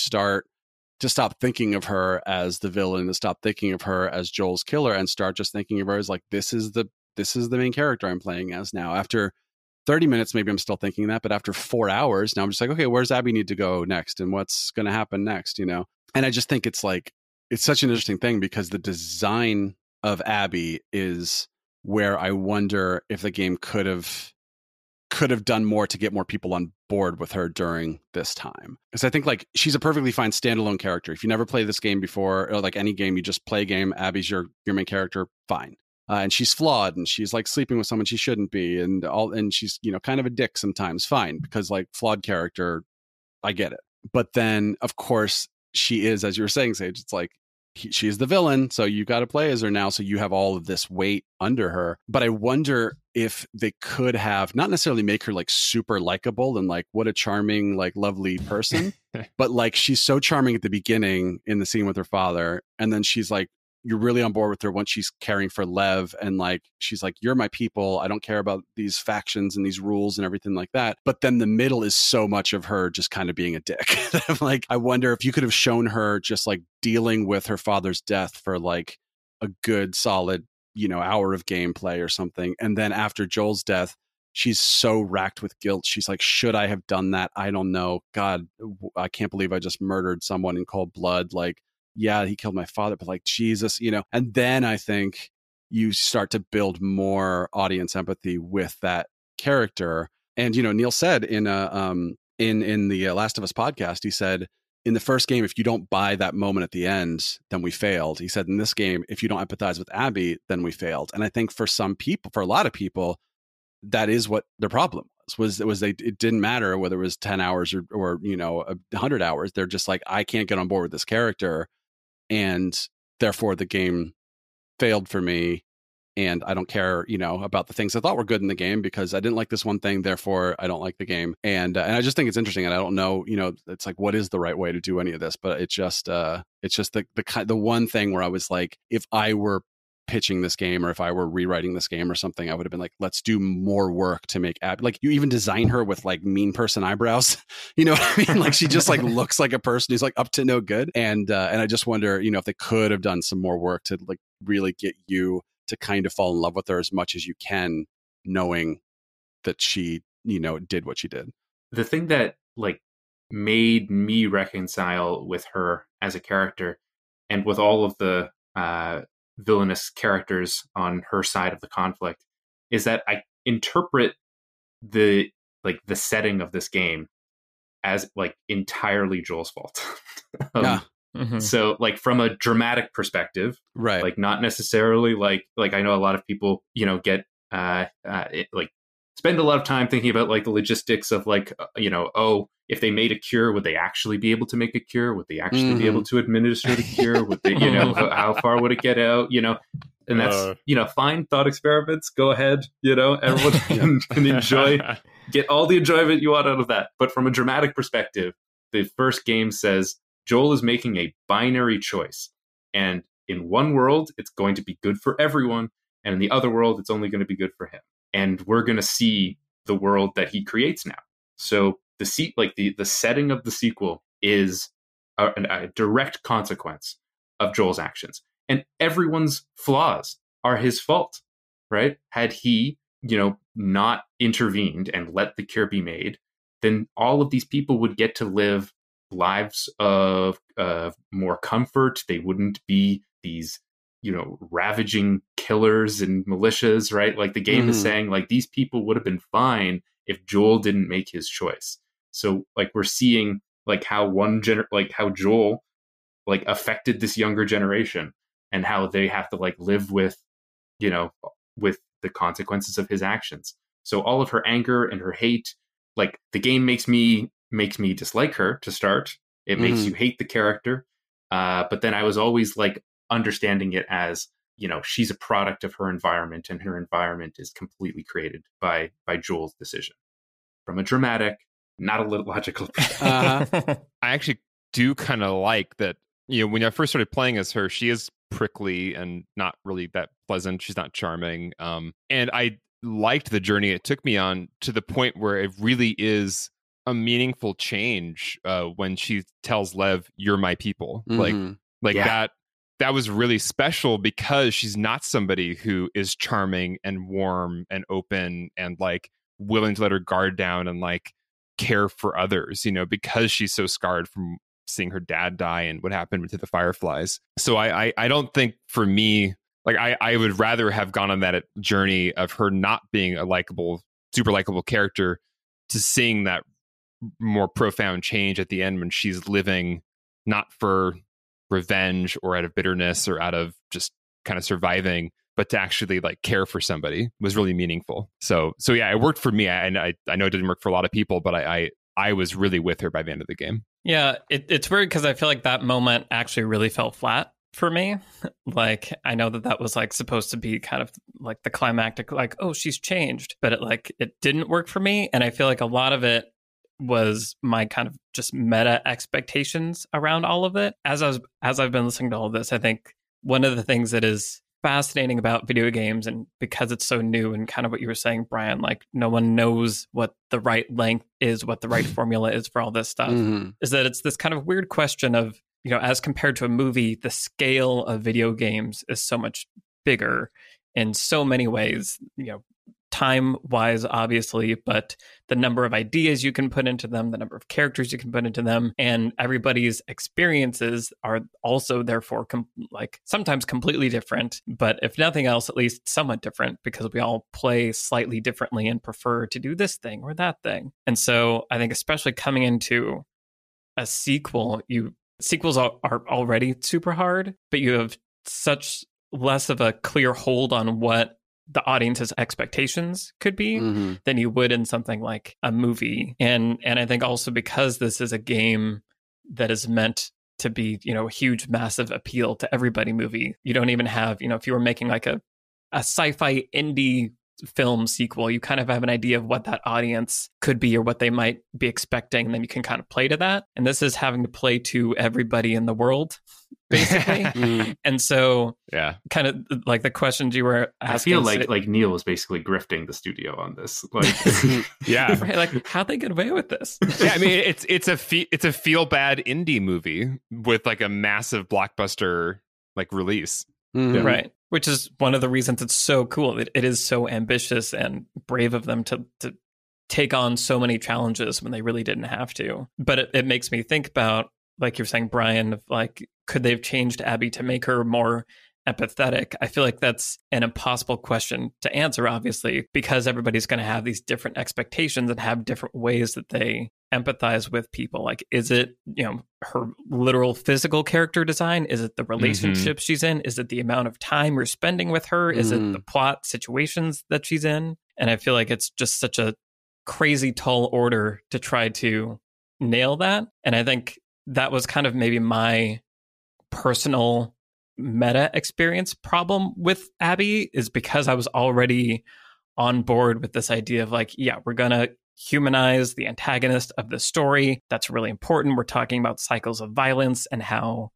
stop thinking of her as the villain, to stop thinking of her as Joel's killer, and start just thinking of her as, like, this is the main character I'm playing as now. After 30 minutes, maybe I'm still thinking that, but after 4 hours, now I'm just like, okay, where's Abby need to go next, and what's going to happen next, you know? And I just think it's like, it's such an interesting thing, because the design of Abby is where I wonder if the game could have done more to get more people on board with her during this time. Because I think, like, she's a perfectly fine standalone character. If you never played this game before, or like any game, you just play a game, Abby's your main character, fine. And she's flawed, and she's like sleeping with someone she shouldn't be, and she's, you know, kind of a dick sometimes, fine, because, like, flawed character, I get it. But then, of course, she is, as you were saying, Sage, it's like, she's the villain, so you got to play as her now, so you have all of this weight under her. But I wonder if they could have not necessarily make her, like, super likable and, like, what a charming, like, lovely person, but, like, she's so charming at the beginning in the scene with her father, and then she's like, you're really on board with her once she's caring for Lev, and, like, she's like, you're my people, I don't care about these factions and these rules and everything like that. But then the middle is so much of her just kind of being a dick. Like, I wonder if you could have shown her just, like, dealing with her father's death for, like, a good solid, you know, hour of gameplay or something, and then after Joel's death, she's so racked with guilt. She's like, should I have done that? I don't know. God, I can't believe I just murdered someone in cold blood. Like, yeah, he killed my father, but, like, Jesus, you know. And then I think you start to build more audience empathy with that character. And, you know, Neil said in the Last of Us podcast, he said, in the first game, if you don't buy that moment at the end, then we failed. He said in this game, if you don't empathize with Abby, then we failed. And I think for some people, for a lot of people, that is what their problem was it didn't matter whether it was 10 hours or 100 hours. They're just like, I can't get on board with this character. And therefore the game failed for me. And I don't care, about the things I thought were good in the game because I didn't like this one thing. Therefore, I don't like the game. And I just think it's interesting. And I don't know, it's like, what is the right way to do any of this? But it's just the one thing where I was like, if I were pitching this game or if I were rewriting this game or something, I would have been like, let's do more work to make Abby. Like, you even design her with like mean person eyebrows. You know what I mean? Like, she just like looks like a person who's like up to no good. And I just wonder, if they could have done some more work to like really get you to kind of fall in love with her as much as you can, knowing that she, did what she did. The thing that like made me reconcile with her as a character and with all of the villainous characters on her side of the conflict is that I interpret the setting of this game as like entirely Joel's fault. Yeah. Mm-hmm. So like from a dramatic perspective, right? Like not necessarily like I know a lot of people, get like spend a lot of time thinking about like the logistics of like, if they made a cure, would they actually be able to make a cure? Would they actually be able to administer the cure? Would they, how far would it get out? And that's, fine thought experiments. Go ahead. Everyone can enjoy, get all the enjoyment you want out of that. But from a dramatic perspective, the first game says Joel is making a binary choice. And in one world, it's going to be good for everyone. And in the other world, it's only going to be good for him. And we're going to see the world that he creates now. So the setting of the sequel is a direct consequence of Joel's actions. And everyone's flaws are his fault, right? Had he, not intervened and let the cure be made, then all of these people would get to live lives of more comfort. They wouldn't be these, ravaging killers and militias, right? Like the game is saying, like, these people would have been fine if Joel didn't make his choice. So like we're seeing like how how Joel like affected this younger generation and how they have to like live with, with the consequences of his actions. So all of her anger and her hate, like the game makes me dislike her to start. It makes you hate the character. But then I was always like understanding it as, she's a product of her environment and her environment is completely created by Joel's decision. From a dramatic, not a logical perspective. I actually do kind of like that, when I first started playing as her, she is prickly and not really that pleasant. She's not charming. And I liked the journey it took me on to the point where it really is a meaningful change when she tells Lev, "You're my people." That was really special because she's not somebody who is charming and warm and open and like willing to let her guard down and like care for others, because she's so scarred from seeing her dad die and what happened to the Fireflies. So I don't think for me, like I would rather have gone on that journey of her not being a super likable character to seeing that more profound change at the end when she's living not for revenge or out of bitterness or out of just kind of surviving, but to actually like care for somebody was really meaningful. So yeah, it worked for me. I know it didn't work for a lot of people, but I was really with her by the end of the game. Yeah, it's weird because I feel like that moment actually really fell flat for me. Like, I know that was like supposed to be kind of like the climactic, like, oh, she's changed, but it didn't work for me. And I feel like a lot of it was my kind of just meta expectations around all of it. As I've been listening to all of this, I think one of the things that is fascinating about video games, and because it's so new and kind of what you were saying, Brian, like no one knows what the right length is, what the right formula is for all this stuff, is that it's this kind of weird question of, as compared to a movie, the scale of video games is so much bigger in so many ways, time-wise, obviously, but the number of ideas you can put into them, the number of characters you can put into them, and everybody's experiences are also therefore sometimes completely different, but if nothing else, at least somewhat different, because we all play slightly differently and prefer to do this thing or that thing. And so I think especially coming into a sequel, sequels are already super hard, but you have such less of a clear hold on what the audience's expectations could be than you would in something like a movie. And I think also because this is a game that is meant to be, a huge, massive appeal to everybody movie, you don't even have, if you were making like a sci-fi indie film sequel, you kind of have an idea of what that audience could be or what they might be expecting, and then you can kind of play to that. And this is having to play to everybody in the world, basically. And so, kind of like the questions you were asking. I feel like Neil was basically grifting the studio on this. Like, right, like how'd they get away with this? Yeah, I mean, it's a feel bad indie movie with like a massive blockbuster like release, right? Which is one of the reasons it's so cool. It is so ambitious and brave of them to take on so many challenges when they really didn't have to. But it makes me think about, like you're saying, Brian, of like, could they have changed Abby to make her more empathetic? I feel like that's an impossible question to answer, obviously, because everybody's going to have these different expectations and have different ways that they empathize with people. Like, is it, her literal physical character design? Is it the relationship she's in? Is it the amount of time you're spending with her? Is it the plot situations that she's in? And I feel like it's just such a crazy tall order to try to nail that. And I think that was kind of maybe my personal meta experience problem with Abby, is because I was already on board with this idea of like, yeah, we're going to humanize the antagonist of the story. That's really important. We're talking about cycles of violence and how,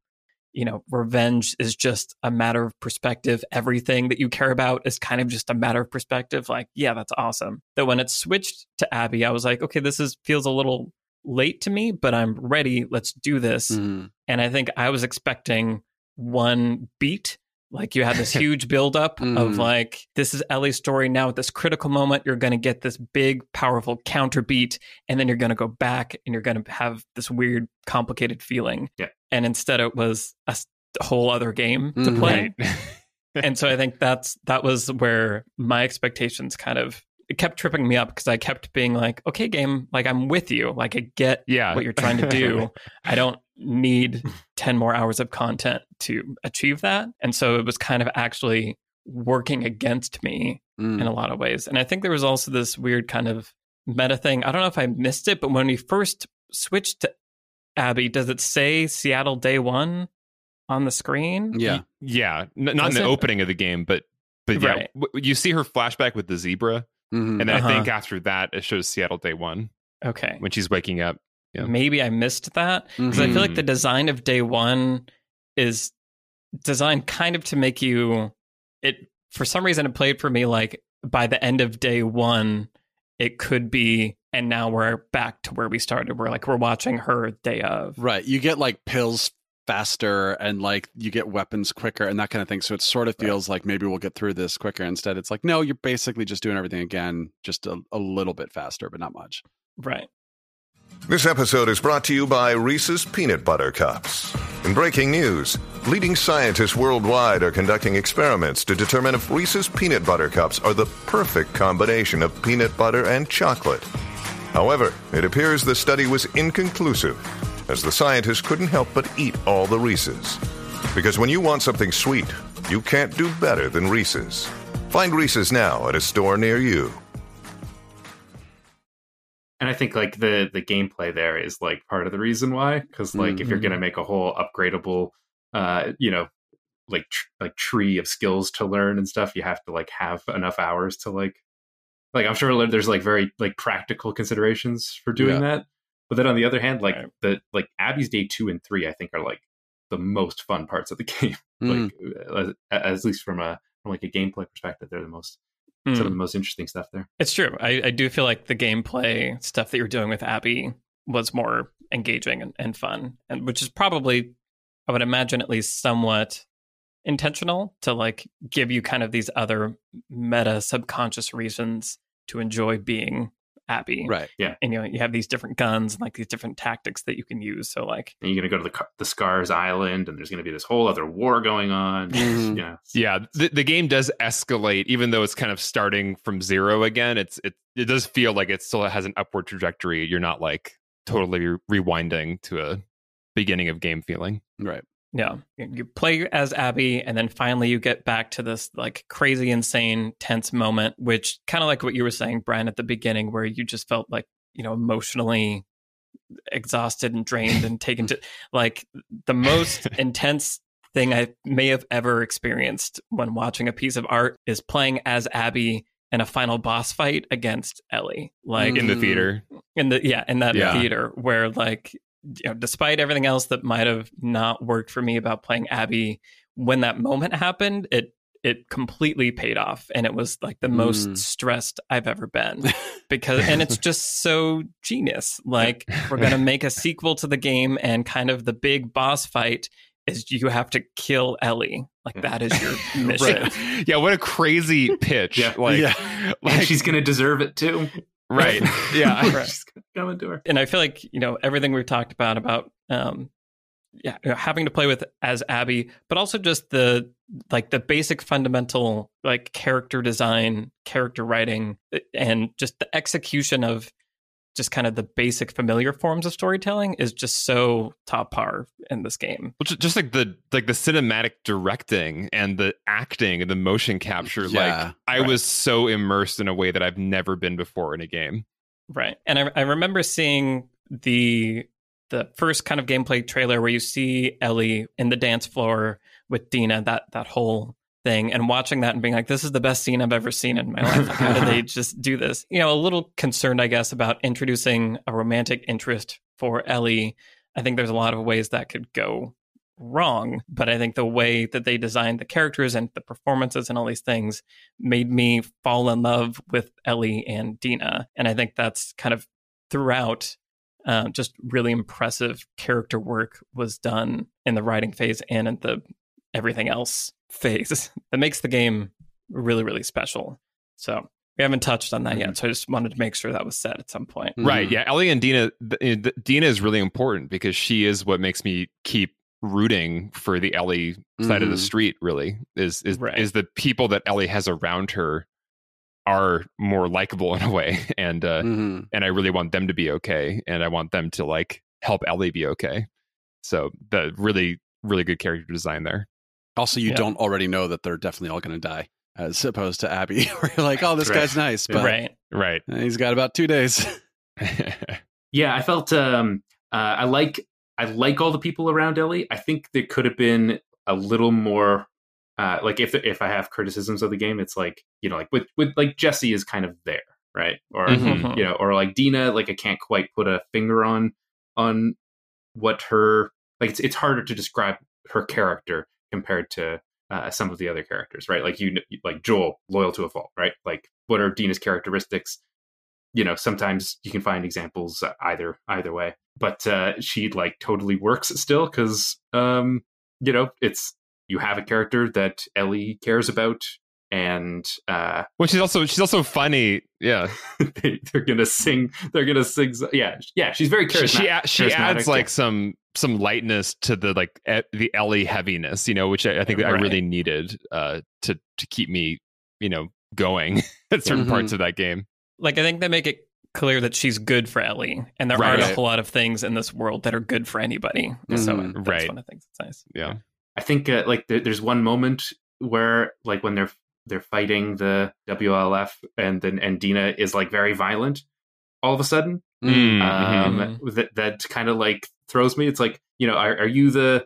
revenge is just a matter of perspective. Everything that you care about is kind of just a matter of perspective. Like, yeah, that's awesome. Though when it switched to Abby, I was like, okay, this feels a little late to me, but I'm ready. Let's do this. And I think I was expecting one beat. Like, you had this huge buildup of like, this is Ellie's story. Now at this critical moment, you're going to get this big, powerful counter beat. And then you're going to go back and you're going to have this weird, complicated feeling. Yeah. And instead it was a whole other game to play. And so I think that was where my expectations kind of, it kept tripping me up, because I kept being like, okay, game, like, I'm with you. Like, I get what you're trying to do. I don't need 10 more hours of content to achieve that. And so it was kind of actually working against me in a lot of ways. And I think there was also this weird kind of meta thing. I don't know if I missed it, but when we first switched to Abby, does it say Seattle Day One on the screen? Yeah. Not in the opening of the game, but yeah, you see her flashback with the zebra. And then I think after that, it shows Seattle Day One. Okay. When she's waking up. Yeah. Maybe I missed that, because I feel like the design of Day One is designed kind of to make you, for some reason it played for me like, by the end of Day One, it could be, and now we're back to where we started. We're watching her day of. Right. You get like pills faster, and like you get weapons quicker and that kind of thing. So it sort of feels like maybe we'll get through this quicker. Instead, it's like, no, you're basically just doing everything again, just a little bit faster, but not much. Right. This episode is brought to you by Reese's Peanut Butter Cups. In breaking news, leading scientists worldwide are conducting experiments to determine if Reese's Peanut Butter Cups are the perfect combination of peanut butter and chocolate. However, it appears the study was inconclusive, as the scientists couldn't help but eat all the Reese's. Because when you want something sweet, you can't do better than Reese's. Find Reese's now at a store near you. And I think like the gameplay there is like part of the reason why, because like if you're going to make a whole upgradable, like tree of skills to learn and stuff, you have to like have enough hours to like I'm sure there's like very like practical considerations for doing that. But then on the other hand, like Abby's Day 2 and 3, I think are like the most fun parts of the game. Like at least from a gameplay perspective, they're the most. Some of the most interesting stuff there. It's true. I do feel like the gameplay stuff that you're doing with Abby was more engaging and fun, and which is probably, I would imagine, at least somewhat intentional to like give you kind of these other meta subconscious reasons to enjoy being Abby. Right. Yeah. And you have these different guns and like these different tactics that you can use. So like, and you're going to go to the Scars Island, and there's going to be this whole other war going on. Yeah. The game does escalate, even though it's kind of starting from zero again. It does feel like it still has an upward trajectory. You're not like totally rewinding to a beginning of game feeling. Right. Yeah. You play as Abby, and then finally you get back to this like crazy, insane, tense moment, which kind of like what you were saying, Brian, at the beginning, where you just felt like, emotionally exhausted and drained and taken to like the most intense thing I may have ever experienced when watching a piece of art is playing as Abby in a final boss fight against Ellie. Like in the theater. In that theater where like, despite everything else that might have not worked for me about playing Abby, when that moment happened, it completely paid off, and it was like the most stressed I've ever been. And it's just so genius. Like, we're gonna make a sequel to the game, and kind of the big boss fight is you have to kill Ellie. Like, that is your mission. Right. Yeah, what a crazy pitch. And she's gonna deserve it too. Right. Yeah. She's coming to her. And I feel like, everything we've talked about having to play with as Abby, but also just the basic fundamental like character design, character writing, and just the execution of just kind of the basic familiar forms of storytelling is just so top par in this game. Well, just like the cinematic directing and the acting and the motion capture, I was so immersed in a way that I've never been before in a game. Right. And I remember seeing the first kind of gameplay trailer where you see Ellie in the dance floor with Dina, that whole thing, and watching that and being like, this is the best scene I've ever seen in my life. Like, how did they just do this? A little concerned, I guess, about introducing a romantic interest for Ellie. I think there's a lot of ways that could go wrong, but I think the way that they designed the characters and the performances and all these things made me fall in love with Ellie and Dina. And I think that's kind of throughout. Just really impressive character work was done in the writing phase and in the everything else phase that makes the game really, really special. So we haven't touched on that yet. So I just wanted to make sure that was said at some point. Right. Yeah. Ellie and Dina, Dina is really important because she is what makes me keep rooting for the Ellie side of the street, really, is the people that Ellie has around her are more likable in a way, and I really want them to be okay, and I want them to like help Ellie be okay. So the really, really good character design there. Also, you don't already know that they're definitely all going to die, as opposed to Abby, where you're like, oh, this guy's nice, but right, he's got about 2 days. Yeah, I felt I like all the people around Ellie. I think there could have been a little more. Like if I have criticisms of the game, it's like, like with like Jessie is kind of there, right? Or or like Dina, like I can't quite put a finger on what her like. It's harder to describe her character compared to some of the other characters, right? Like like Joel, loyal to a fault, right? Like what are Dina's characteristics? Sometimes you can find examples either way, but she like totally works still because it's. You have a character that Ellie cares about, and well, she's also funny. Yeah, they're gonna sing. Yeah. She's very charismatic. She adds like some lightness to the like the Ellie heaviness, which I think I really needed to keep me going at certain parts of that game. Like I think they make it clear that she's good for Ellie, and there aren't a whole lot of things in this world that are good for anybody. So that's one of the things that's nice. Yeah. I think like there's one moment where like when they're fighting the WLF and Dina is like very violent all of a sudden. That kind of like throws me. It's like, are you the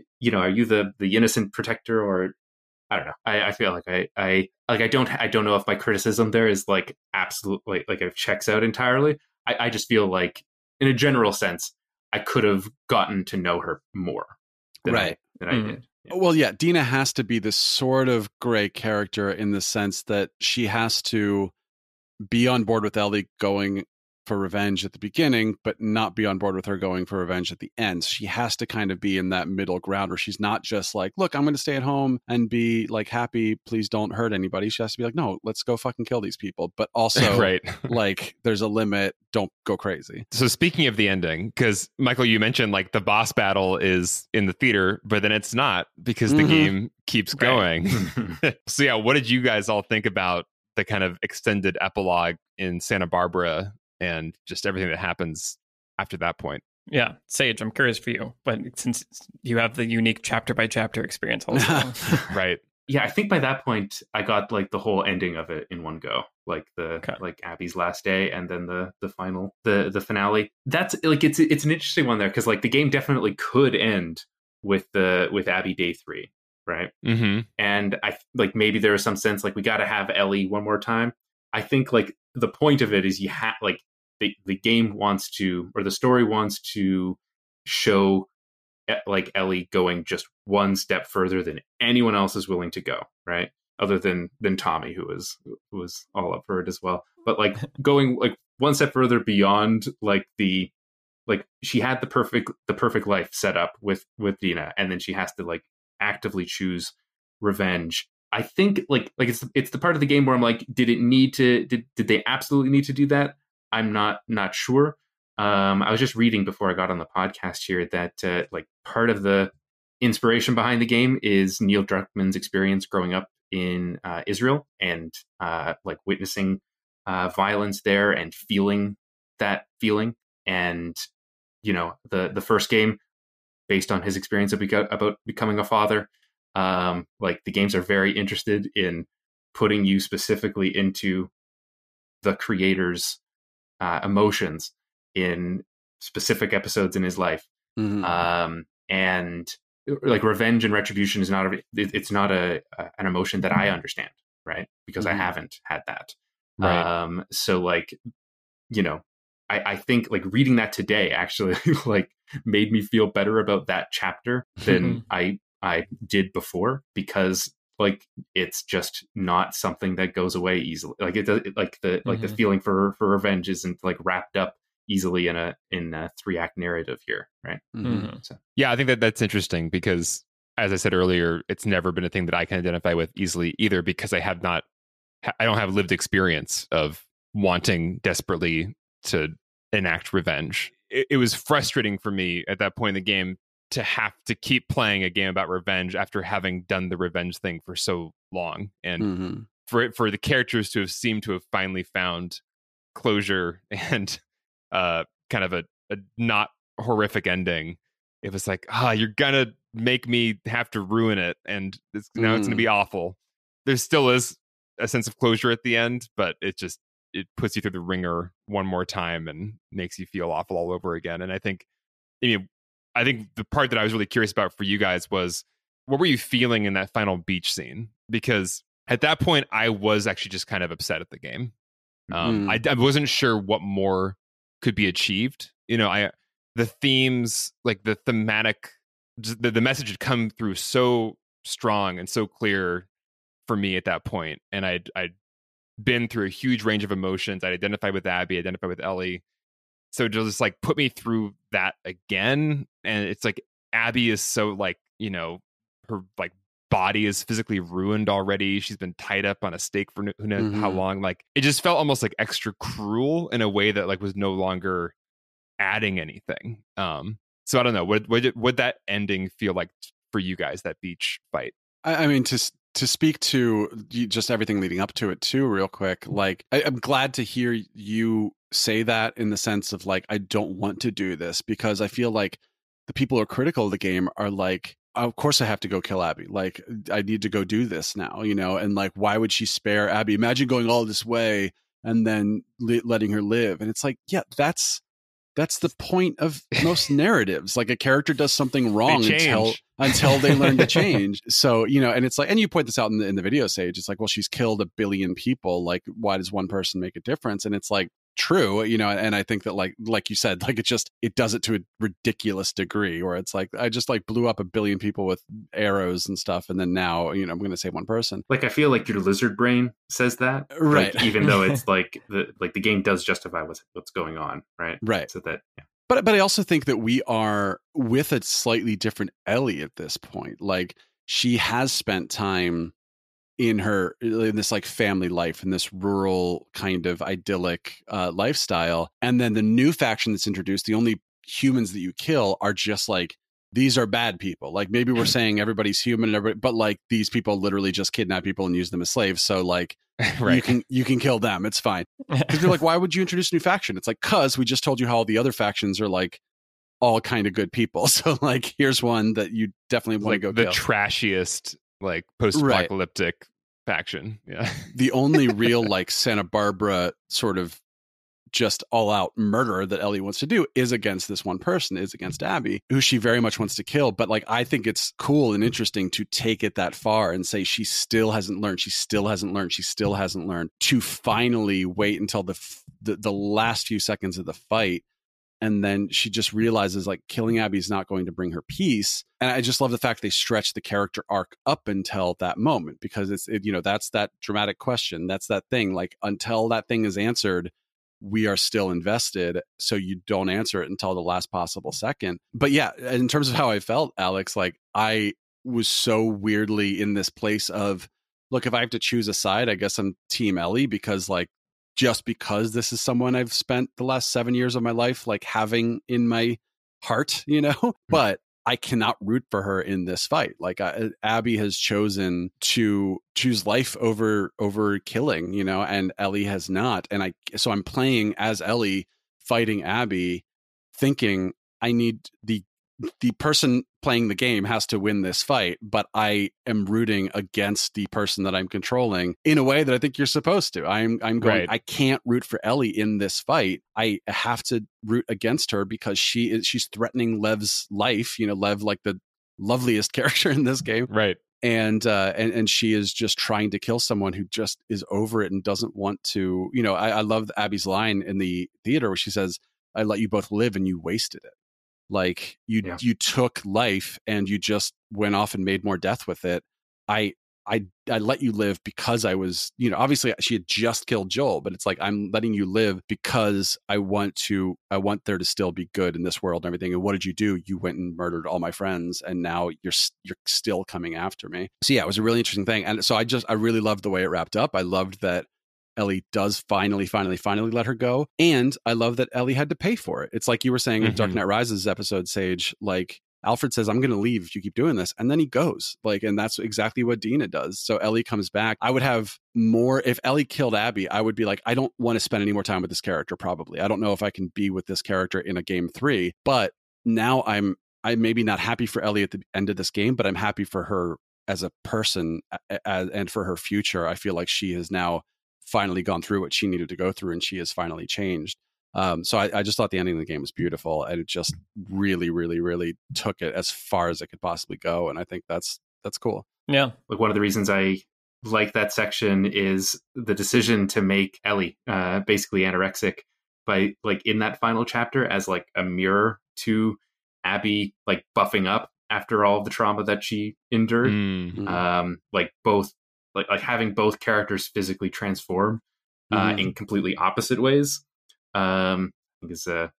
innocent protector, or I don't know. I feel like I don't know if my criticism there is like absolutely like it checks out entirely. I just feel like in a general sense I could have gotten to know her more than I did. Yeah. Well, yeah, Dina has to be this sort of gray character in the sense that she has to be on board with Ellie going for revenge at the beginning, but not be on board with her going for revenge at the end. So she has to kind of be in that middle ground where she's not just like, look, I'm going to stay at home and be like happy. Please don't hurt anybody. She has to be like, no, let's go fucking kill these people. But also like there's a limit. Don't go crazy. So speaking of the ending, because Michael, you mentioned like the boss battle is in the theater, but then it's not because the game keeps going. So yeah, what did you guys all think about the kind of extended epilogue in Santa Barbara and just everything that happens after that point. Yeah, Sage, I'm curious for you, but since you have the unique chapter by chapter experience also. Right. Yeah, I think by that point I got like the whole ending of it in one go, like like Abby's last day and then the final the finale. That's like it's an interesting one there because like the game definitely could end with Abby day 3, right? Mm-hmm. And I like maybe there was some sense like we got to have Ellie one more time. I think like the point of it is you have like the game wants to, or the story wants to show like Ellie going just one step further than anyone else is willing to go, right? Other than Tommy, who was all up for it as well. But like going like one step further beyond like she had the perfect life set up with Dina, and then she has to like actively choose revenge. I think like it's the part of the game where I'm like, did they absolutely need to do that? I'm not sure. I was just reading before I got on the podcast here that like part of the inspiration behind the game is Neil Druckmann's experience growing up in Israel and like witnessing violence there and feeling that feeling. And you know, the first game, based on his experience about becoming a father, like the games are very interested in putting you specifically into the creator's emotions in specific episodes in his life. Mm-hmm. And like revenge and retribution is not an emotion that I understand, right? Because I haven't had that. Right. So like, you know, I think like reading that today actually like made me feel better about that chapter than I did before, because like it's just not something that goes away easily. Like it does, like the feeling for revenge isn't like wrapped up easily in a 3-act narrative here, right? Mm-hmm. So. Yeah, I think that's interesting because, as I said earlier, it's never been a thing that I can identify with easily either, because I don't have lived experience of wanting desperately to enact revenge. It was frustrating for me at that point in the game to have to keep playing a game about revenge after having done the revenge thing for so long, and for the characters to have seemed to have finally found closure and kind of a not horrific ending. It was like, you're gonna make me have to ruin it, and now it's gonna be awful. There still is a sense of closure at the end, but it puts you through the ringer one more time and makes you feel awful all over again. And I think the part that I was really curious about for you guys was, what were you feeling in that final beach scene? Because at that point, I was actually just kind of upset at the game. I wasn't sure what more could be achieved. You know, the themes, like the thematic, the message had come through so strong and so clear for me at that point. And I'd been through a huge range of emotions. I'd identified with Abby, identified with Ellie. So to just like put me through that again, and it's like Abby is so like, you know, her like body is physically ruined already. She's been tied up on a stake for who knows how long. Like it just felt almost like extra cruel in a way that like was no longer adding anything. So I don't know. Would that ending feel like for you guys, that beach fight? I mean, to speak to just everything leading up to it too, real quick, like I'm glad to hear you say that, in the sense of like, I don't want to do this, because I feel like the people who are critical of the game are like, of course I have to go kill Abby. Like I need to go do this now, you know? And like, why would she spare Abby? Imagine going all this way and then letting her live. And it's like, yeah, that's the point of most narratives. Like a character does something wrong until they learn to change. So, you know, and it's like, and you point this out in the video, Sage, it's like, well, she's killed 1 billion people. Like, why does one person make a difference? And it's like, true, you know, and I think that like you said, like it does it to a ridiculous degree, where it's like, I just like blew up 1 billion people with arrows and stuff, and then now, you know, I'm going to save one person. Like I feel like your lizard brain says that, right? Like, even though it's like the game does justify what's going on, right? Right. So that, yeah. But I also think that we are with a slightly different Ellie at this point. Like she has spent time in this like family life, in this rural kind of idyllic lifestyle. And then the new faction that's introduced, the only humans that you kill are just like, these are bad people. Like maybe we're saying everybody's human, but like these people literally just kidnap people and use them as slaves. So like Right. you can kill them. It's fine. Because they're like, why would you introduce a new faction? It's like, cause we just told you how all the other factions are like all kind of good people. So like, here's one that you definitely want to go the kill. trashiest like post-apocalyptic faction. Yeah. The only real like Santa Barbara sort of just all out murder that Ellie wants to do is against this one person, is against Abby, who she very much wants to kill. But like, I think it's cool and interesting to take it that far and say she still hasn't learned, she still hasn't learned, she still hasn't learned, to finally wait until the last few seconds of the fight. And then she just realizes like killing Abby is not going to bring her peace. And I just love the fact they stretch the character arc up until that moment, because that's that dramatic question. That's that thing, like, until that thing is answered, we are still invested. So you don't answer it until the last possible second. But yeah, in terms of how I felt, Alex, like I was so weirdly in this place of, look, if I have to choose a side, I guess I'm Team Ellie, because like, just because this is someone I've spent the last 7 years of my life like having in my heart, but I cannot root for her in this fight. Like Abby has chosen to choose life over killing, and Ellie has not. And so I'm playing as Ellie fighting Abby, thinking I need the person playing the game has to win this fight, but I am rooting against the person that I'm controlling in a way that I think you're supposed to. I'm going, right. I can't root for Ellie in this fight. I have to root against her because she's threatening Lev's life, Lev, like the loveliest character in this game. Right. And she is just trying to kill someone who just is over it and doesn't want to, I love Abby's line in the theater where she says, I let you both live and you wasted it. Like you took life and you just went off and made more death with it. I let you live because I was, obviously she had just killed Joel, but it's like, I'm letting you live because I want there to still be good in this world and everything. And what did you do? You went and murdered all my friends, and now you're still coming after me. So yeah, it was a really interesting thing. And so I really loved the way it wrapped up. I loved that Ellie does finally let her go. And I love that Ellie had to pay for it. It's like you were saying in Dark Knight Rises episode, Sage, like Alfred says, I'm going to leave if you keep doing this. And then he goes, like, and that's exactly what Dina does. So Ellie comes back. I would have more, if Ellie killed Abby, I would be like, I don't want to spend any more time with this character. Probably. I don't know if I can be with this character in a game 3, but now I'm maybe not happy for Ellie at the end of this game, but I'm happy for her as a person and for her future. I feel like she has now finally gone through what she needed to go through, and she has finally changed. So I just thought the ending of the game was beautiful, and it just really, really, really took it as far as it could possibly go. And I think that's cool. Yeah. Like one of the reasons I like that section is the decision to make Ellie basically anorexic by like in that final chapter as like a mirror to Abby, like buffing up after all of the trauma that she endured. Like both like having both characters physically transform in completely opposite ways. I think is a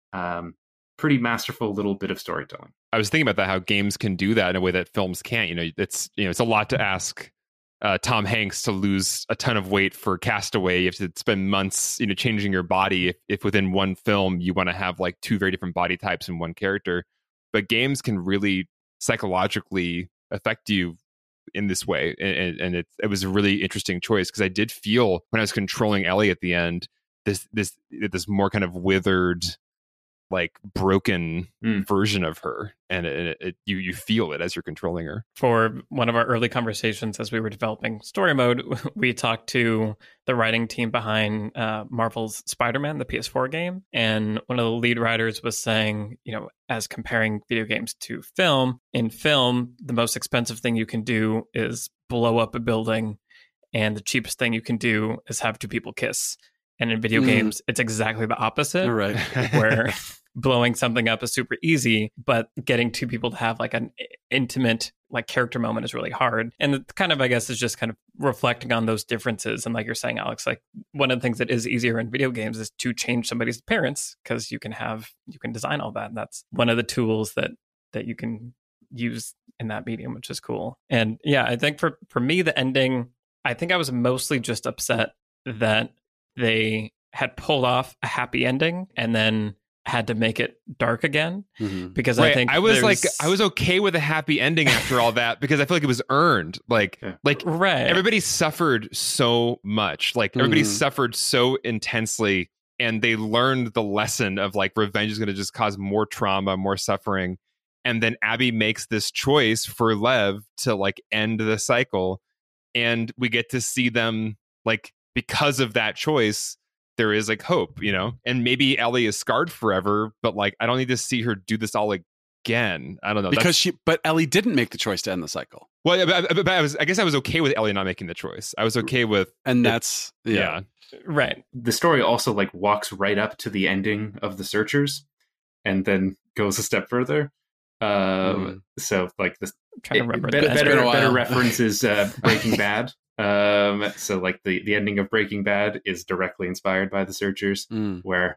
pretty masterful little bit of storytelling. I was thinking about that, how games can do that in a way that films can't. It's a lot to ask Tom Hanks to lose a ton of weight for Castaway. You have to spend months, changing your body. If within one film you want to have like 2 very different body types in one character, but games can really psychologically affect you in this way, and it was a really interesting choice, because I did feel when I was controlling Ellie at the end, this more kind of withered, like broken version of her, and you feel it as you're controlling her. For one of our early conversations as we were developing story mode, we talked to the writing team behind Marvel's Spider-Man, the PS4 game, and one of the lead writers was saying, as comparing video games to film, in film, the most expensive thing you can do is blow up a building, and the cheapest thing you can do is have 2 people kiss. And in video games, it's exactly the opposite, right? Where blowing something up is super easy, but getting 2 people to have like an intimate like character moment is really hard. And it kind of, I guess, is just kind of reflecting on those differences. And like you're saying, Alex, like one of the things that is easier in video games is to change somebody's appearance, because you can design all that. And that's one of the tools that you can use in that medium, which is cool. And yeah, I think for me, the ending, I think I was mostly just upset that they had pulled off a happy ending and then had to make it dark again, because right. I think I was okay with a happy ending after all that, because I feel like it was earned. Like right. Everybody suffered so much. Like everybody suffered so intensely, and they learned the lesson of like revenge is going to just cause more trauma, more suffering. And then Abby makes this choice for Lev to like end the cycle, and we get to see them like, because of that choice, there is like hope, you know, and maybe Ellie is scarred forever, but like, I don't need to see her do this all again. I don't know. But Ellie didn't make the choice to end the cycle. Well, but I guess I was okay with Ellie not making the choice. I was okay with, and that's, yeah. Right. The story also like walks right up to the ending of The Searchers and then goes a step further. So like this, trying to remember better reference is Breaking Bad. So like the ending of Breaking Bad is directly inspired by The Searchers, where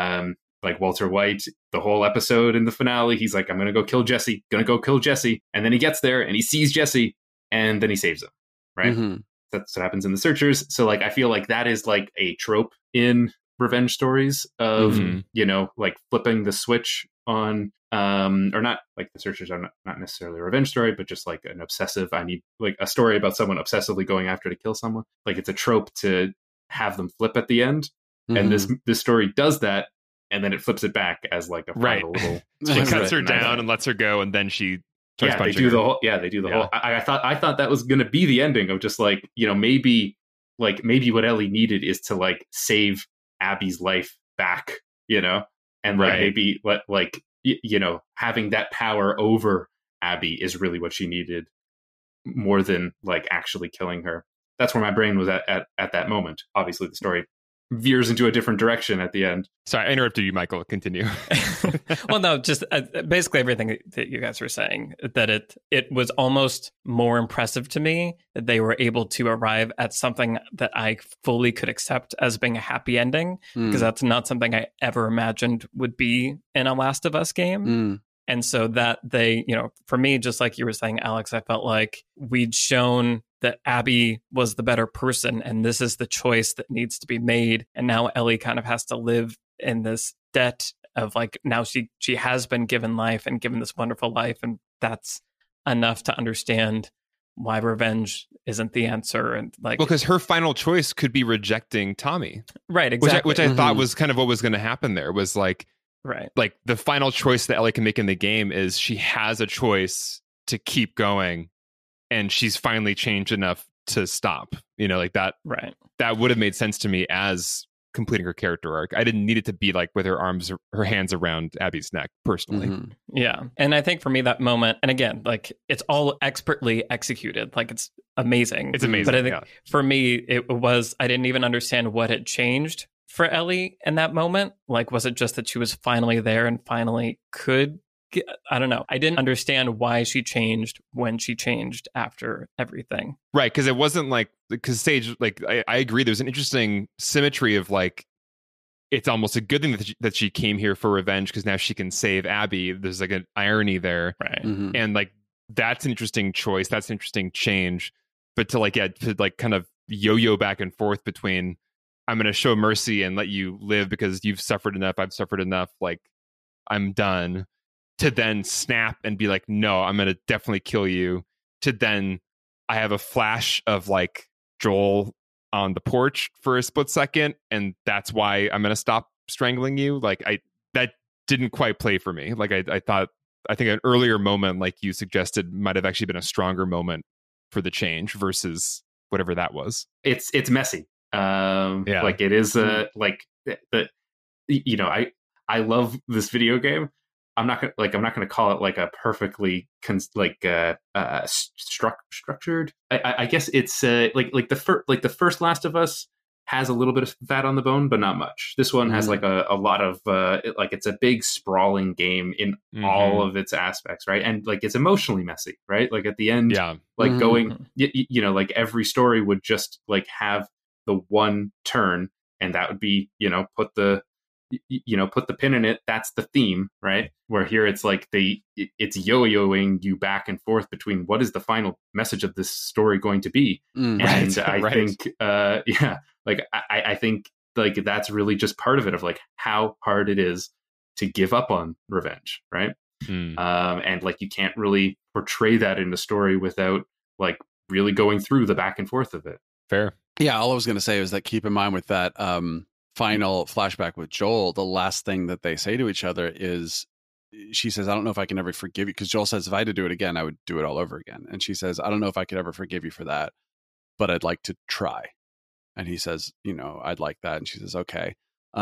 like Walter White, the whole episode in the finale, he's like, I'm gonna go kill Jesse, and then he gets there and he sees Jesse, and then he saves him, right? That's what happens in The Searchers. So like I feel like that is like a trope in revenge stories of you know, like flipping the switch on or not, like The Searchers are not necessarily a revenge story, but just like an obsessive, I need like a story about someone obsessively going after to kill someone. Like it's a trope to have them flip at the end, and this story does that, and then it flips it back as like a final little. She cuts her down and lets her go, and then she starts punching they do her. the whole. Yeah, they do the whole. I thought that was going to be the ending of just like, you know, maybe what Ellie needed is to like save Abby's life back, you know, and like maybe like you know, having that power over Abby is really what she needed, more than like actually killing her. That's where my brain was at that moment. Obviously, the story veers into a different direction at the end. Sorry, I interrupted you, Michael. Continue. Well, no, just basically everything that you guys were saying, that it was almost more impressive to me that they were able to arrive at something that I fully could accept as being a happy ending, because that's not something I ever imagined would be in a Last of Us game. And so that they, you know, for me, just like you were saying, Alex, I felt like we'd shown that Abby was the better person, and this is the choice that needs to be made. And now Ellie kind of has to live in this debt of like, now she has been given life and given this wonderful life, and that's enough to understand why revenge isn't the answer. And like, well, because her final choice could be rejecting Tommy, right? Exactly, which I thought was kind of what was going to happen there. Was like, right, like the final choice that Ellie can make in the game is she has a choice to keep going, and she's finally changed enough to stop, you know, like that. Right. That would have made sense to me as completing her character arc. I didn't need it to be like with her hands around Abby's neck personally. Yeah. And I think for me, that moment, and again, like it's all expertly executed. Like it's amazing. It's amazing. But I think for me, it was, I didn't even understand what had changed for Ellie in that moment. Like, was it just that she was finally there and finally could I don't know. I didn't understand why she changed when she changed after everything. Right. Because it wasn't like, because Sage, like, I agree. There's an interesting symmetry of like, it's almost a good thing that she came here for revenge because now she can save Abby. There's like an irony there. Right. And like, that's an interesting choice. That's an interesting change. But to like, to like kind of yo-yo back and forth between, I'm going to show mercy and let you live because you've suffered enough. I've suffered enough. Like, I'm done. To then snap and be like, no, I'm going to definitely kill you. To then I have a flash of like Joel on the porch for a split second. And that's why I'm going to stop strangling you. Like that didn't quite play for me. Like I think an earlier moment, like you suggested, might have actually been a stronger moment for the change versus whatever that was. It's messy. Like it is like the, you know, I love this video game. I'm not gonna call it like a perfectly structured. I guess it's like the first Last of Us has a little bit of fat on the bone, but not much. This one has like a lot of like it's a big sprawling game in all of its aspects, right? And like it's emotionally messy, right? Like at the end, like going, you know, like every story would just like have the one turn, and that would be, you know, put the pin in it. That's the theme, right? Where here it's like it's yo-yoing you back and forth between what is the final message of this story going to be. And I think, like I think like that's really just part of it, of like how hard it is to give up on revenge, right? Mm. And like you can't really portray that in the story without like really going through the back and forth of it. Fair. Yeah, all I was going to say is that keep in mind with that final flashback with Joel, the last thing that they say to each other is, she says, I don't know if I can ever forgive you. Because Joel says, if I had to do it again, I would do it all over again. And she says, I don't know if I could ever forgive you for that, but I'd like to try. And he says, I'd like that. And she says, okay.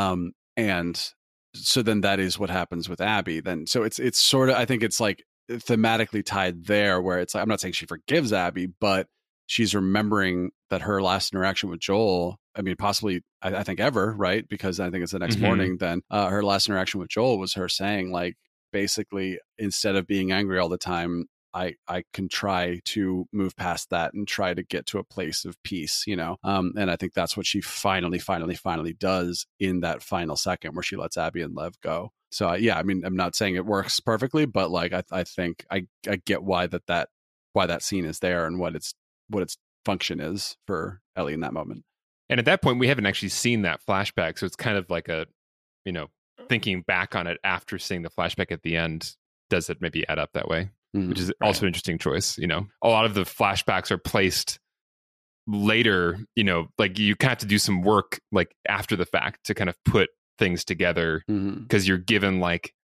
And so then that is what happens with Abby. Then, so it's sort of, I think it's like thematically tied there, where it's like, I'm not saying she forgives Abby, but she's remembering that her last interaction with Joel, I mean, possibly, I think ever, right? Because I think it's the next morning, then her last interaction with Joel was her saying, like, basically, instead of being angry all the time, I can try to move past that and try to get to a place of peace, and I think that's what she finally does in that final second where she lets Abby and Lev go. So yeah, I mean, I'm not saying it works perfectly, but like I think I get why that scene is there and what its function is for Ellie in that moment. And at that point, we haven't actually seen that flashback, so it's kind of like a, thinking back on it after seeing the flashback at the end, does it maybe add up that way? Which is also an interesting choice. A lot of the flashbacks are placed later, like you kind of have to do some work like after the fact to kind of put things together, because you're given like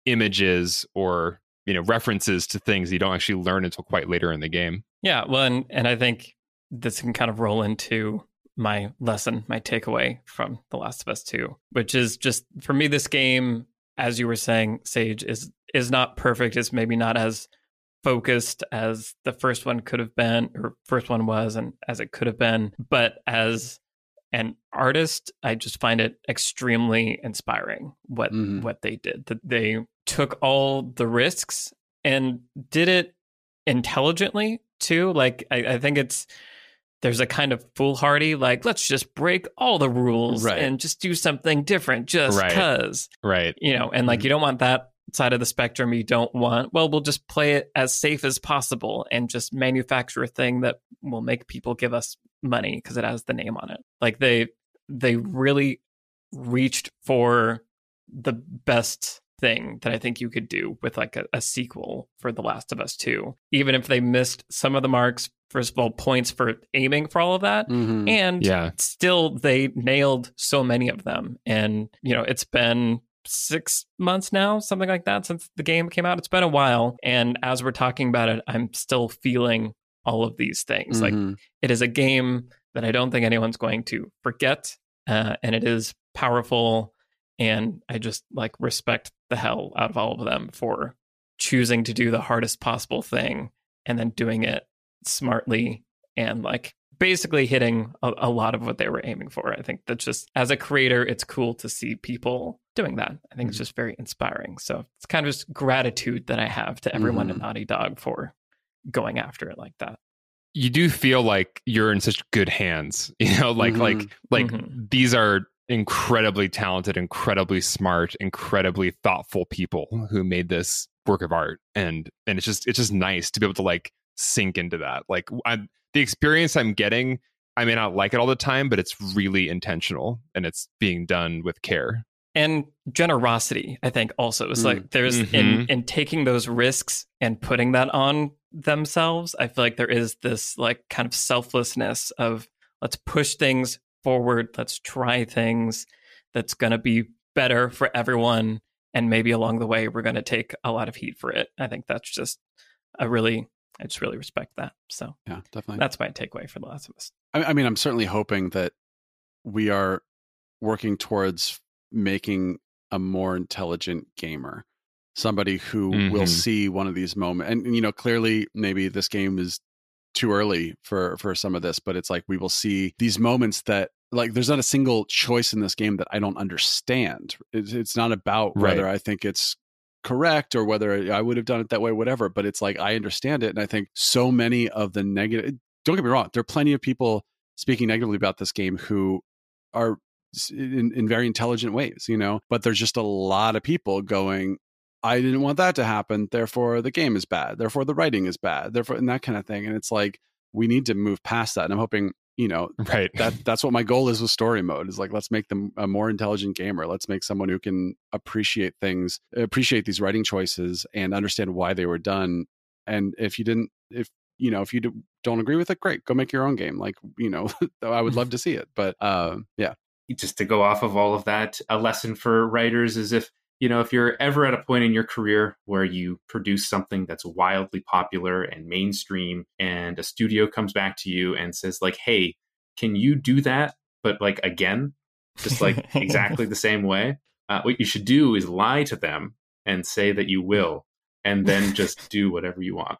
images or, references to things you don't actually learn until quite later in the game. Yeah. Well, and I think this can kind of roll into my lesson, my takeaway from The Last of Us 2, which is just, for me, this game, as you were saying, Sage, is not perfect. It's maybe not as focused as the first one could have been, or first one was, and as it could have been. But as an artist, I just find it extremely inspiring what they did. That they took all the risks and did it intelligently too. Like I think there's a kind of foolhardy, like, let's just break all the rules and just do something different just because. Right. And like, you don't want that side of the spectrum. You don't want, well, we'll just play it as safe as possible and just manufacture a thing that will make people give us money because it has the name on it. Like they really reached for the best thing that I think you could do with like a sequel for The Last of Us 2, even if they missed some of the marks. First of all, points for aiming for all of that. And still they nailed so many of them. And, it's been 6 months now, something like that, since the game came out. It's been a while. And as we're talking about it, I'm still feeling all of these things. Like, it is a game that I don't think anyone's going to forget. And it is powerful. And I just like respect the hell out of all of them for choosing to do the hardest possible thing and then doing it smartly and like basically hitting a lot of what they were aiming for. I think that's just, as a creator, it's cool to see people doing that. I think it's just very inspiring. So it's kind of just gratitude that I have to everyone at Naughty Dog for going after it like that. You do feel like you're in such good hands, like these are incredibly talented, incredibly smart, incredibly thoughtful people who made this work of art. And it's just nice to be able to like sink into that. Like the experience I'm getting, I may not like it all the time, but it's really intentional and it's being done with care. And generosity, I think, also is like there's in taking those risks and putting that on themselves. I feel like there is this like kind of selflessness of let's push things forward. Let's try things that's going to be better for everyone. And maybe along the way, we're going to take a lot of heat for it. I think that's just I just really respect that. So yeah, definitely. That's my takeaway for The Last of Us. I mean, I'm certainly hoping that we are working towards making a more intelligent gamer, somebody who will see one of these moments. And, clearly maybe this game is too early for some of this, but it's like we will see these moments that like there's not a single choice in this game that I don't understand. It's not about whether I think it's correct or whether I would have done it that way, whatever, but it's like I understand it. And I think so many of the negative, don't get me wrong, there are plenty of people speaking negatively about this game who are in very intelligent ways, but there's just a lot of people going, I didn't want that to happen, therefore the game is bad, therefore the writing is bad, therefore, and that kind of thing. And it's like we need to move past that. And I'm hoping right. That's what my goal is with story mode, is like, let's make them a more intelligent gamer. Let's make someone who can appreciate these writing choices and understand why they were done. And if you don't agree with it, great, go make your own game. Like, I would love to see it. But yeah. Just to go off of all of that, a lesson for writers is if you're ever at a point in your career where you produce something that's wildly popular and mainstream, and a studio comes back to you and says like, hey, can you do that? But like, again, just like exactly the same way. What you should do is lie to them and say that you will, and then just do whatever you want.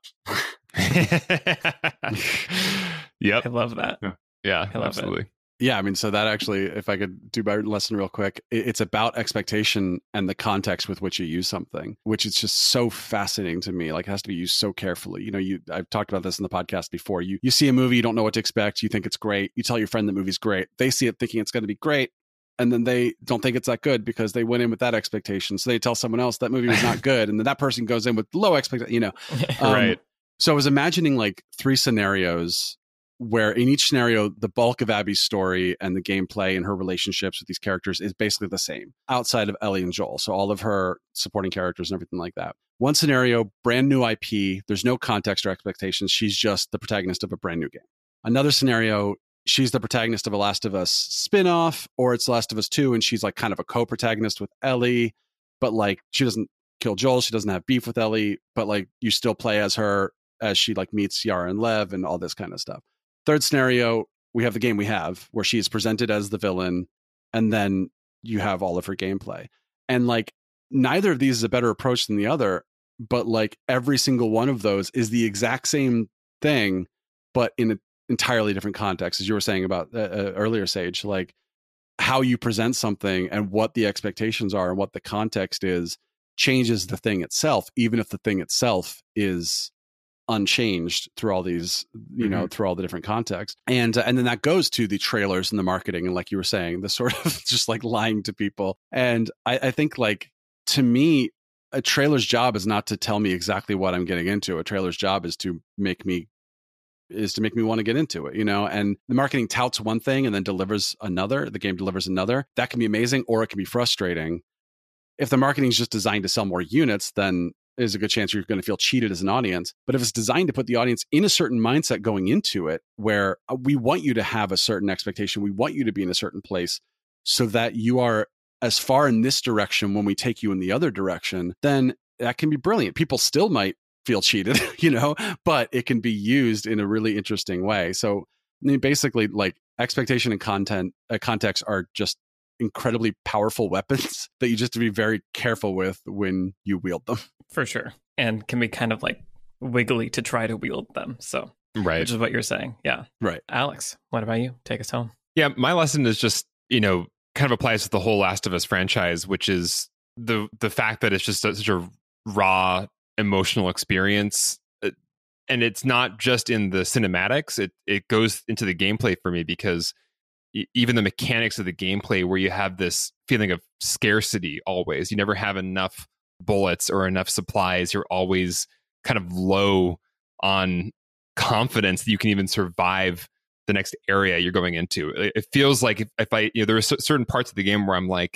Yep. I love that. Yeah, I love absolutely. It. Yeah, I mean, so that actually, if I could do my lesson real quick, it's about expectation and the context with which you use something, which is just so fascinating to me. Like, it has to be used so carefully. I've talked about this in the podcast before. You see a movie, you don't know what to expect. You think it's great. You tell your friend the movie's great. They see it thinking it's going to be great. And then they don't think it's that good because they went in with that expectation. So they tell someone else that movie was not good. And then that person goes in with low expectation, Right. So I was imagining like 3 scenarios where in each scenario, the bulk of Abby's story and the gameplay and her relationships with these characters is basically the same outside of Ellie and Joel. So all of her supporting characters and everything like that. One scenario, brand new IP. There's no context or expectations. She's just the protagonist of a brand new game. Another scenario, she's the protagonist of a Last of Us spinoff, or it's Last of Us 2, and she's like kind of a co-protagonist with Ellie, but like she doesn't kill Joel. She doesn't have beef with Ellie, but like you still play as her as she like meets Yara and Lev and all this kind of stuff. Third scenario, we have the game we have where she is presented as the villain, and then you have all of her gameplay. And like neither of these is a better approach than the other, but like every single one of those is the exact same thing, but in an entirely different context. As you were saying about earlier, Sage, like how you present something and what the expectations are and what the context is changes the thing itself, even if the thing itself is unchanged through all these, through all the different contexts. And then that goes to the trailers and the marketing. And like you were saying, the sort of just like lying to people. And I think like, to me, a trailer's job is not to tell me exactly what I'm getting into. A trailer's job is to make me want to get into it, and the marketing touts one thing and then delivers another. The game delivers another. That can be amazing, or it can be frustrating. If the marketing is just designed to sell more units, then there's a good chance you're going to feel cheated as an audience. But if it's designed to put the audience in a certain mindset going into it, where we want you to have a certain expectation, we want you to be in a certain place so that you are as far in this direction when we take you in the other direction, then that can be brilliant. People still might feel cheated, but it can be used in a really interesting way. So I mean, basically, like expectation and context are just incredibly powerful weapons that you just have to be very careful with when you wield them. For sure. And can be kind of like wiggly to try to wield them. So, right. Which is what you're saying. Yeah. Right. Alex, what about you? Take us home. Yeah. My lesson is just, kind of applies to the whole Last of Us franchise, which is the fact that it's just such a raw emotional experience. And it's not just in the cinematics. It goes into the gameplay for me, because even the mechanics of the gameplay, where you have this feeling of scarcity always. You never have enough bullets or enough supplies. You're always kind of low on confidence that you can even survive the next area you're going into. It feels like if I, there are certain parts of the game where I'm like,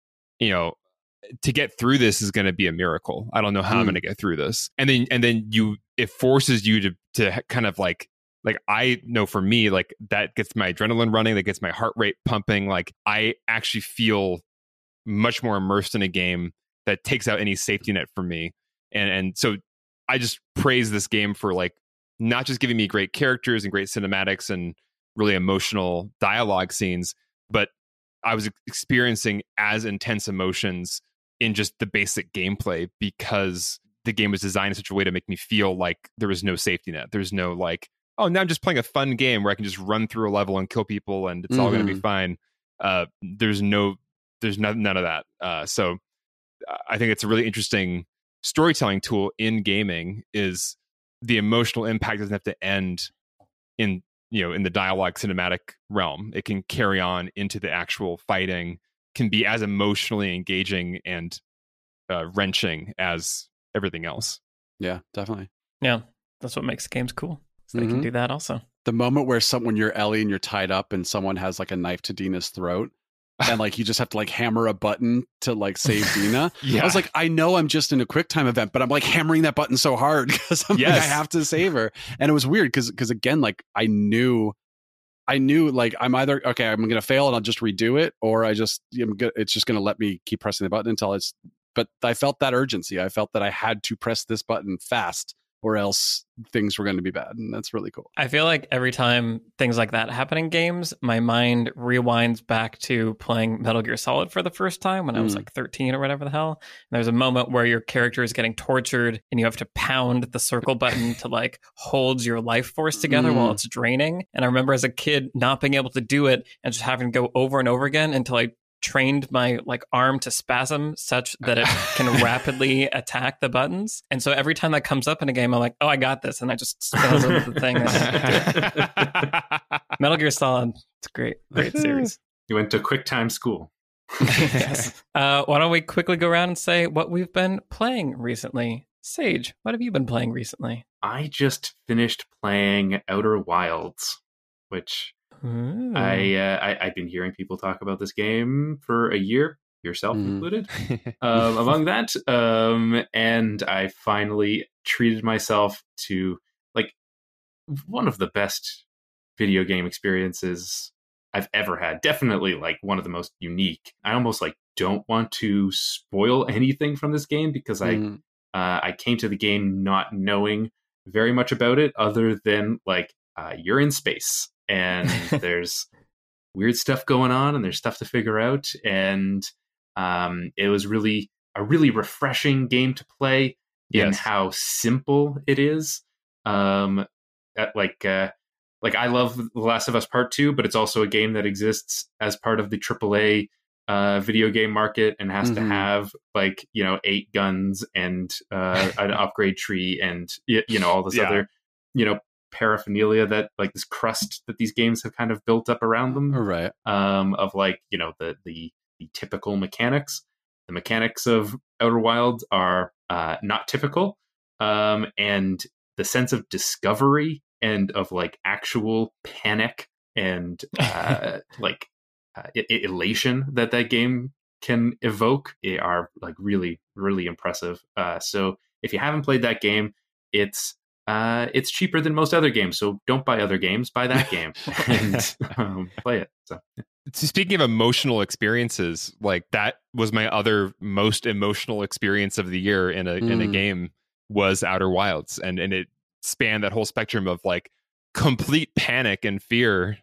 to get through this is going to be a miracle. I don't know how I'm going to get through this. And then it forces you to kind of like I know for me, like that gets my adrenaline running, that gets my heart rate pumping. Like I actually feel much more immersed in a game that takes out any safety net for me. And so I just praise this game for like not just giving me great characters and great cinematics and really emotional dialogue scenes, but I was experiencing as intense emotions in just the basic gameplay, because the game was designed in such a way to make me feel like there was no safety net. There's no like, oh, now I'm just playing a fun game where I can just run through a level and kill people and it's all going to be fine. There's none of that. So I think it's a really interesting storytelling tool in gaming. Is the emotional impact doesn't have to end in the dialogue cinematic realm. It can carry on into the actual fighting, can be as emotionally engaging and wrenching as everything else. Yeah, definitely. Yeah, that's what makes games cool. So they can do that also. The moment where when you're Ellie and you're tied up and someone has like a knife to Dina's throat and like you just have to like hammer a button to like save Dina. I was like, I know I'm just in a QuickTime event, but I'm like hammering that button so hard because I'm like, I have to save her. And it was weird because again, like I knew like I'm either, okay, I'm going to fail and I'll just redo it, or it's just going to let me keep pressing the button until but I felt that urgency. I felt that I had to press this button fast or else things were going to be bad. And that's really cool. I feel like every time things like that happen in games, my mind rewinds back to playing Metal Gear Solid for the first time when I was like 13 or whatever the hell. And there's a moment where your character is getting tortured and you have to pound the circle button to like hold your life force together while it's draining. And I remember as a kid not being able to do it and just having to go over and over again until I trained my like arm to spasm such that it can rapidly attack the buttons. And so every time that comes up in a game, I'm like, oh, I got this. And I just spaz over the thing. Metal Gear Solid. It's a great series. You went to QuickTime school. Yes. Why don't we quickly go around and say what we've been playing recently? Sage, what have you been playing recently? I just finished playing Outer Wilds, which I've been hearing people talk about this game for a year, yourself included, among that. And I finally treated myself to like one of the best video game experiences I've ever had. Definitely like one of the most unique. I almost like don't want to spoil anything from this game because I came to the game not knowing very much about it other than like you're in space. And there's weird stuff going on and there's stuff to figure out. And it was really a really refreshing game to play in how simple it is. Like I love The Last of Us Part 2, but it's also a game that exists as part of the AAA video game market and has to have 8 guns and an upgrade tree and all this other paraphernalia that like this crust that these games have kind of built up around them, right? Of like the typical mechanics. The mechanics of Outer Wilds are not typical, and the sense of discovery and of like actual panic and elation that game can evoke are like really, really impressive. So if you haven't played that game, it's cheaper than most other games, so don't buy other games. Buy that game and play it. So, speaking of emotional experiences, like that was my other most emotional experience of the year in a game was Outer Wilds, and it spanned that whole spectrum of like complete panic and fear,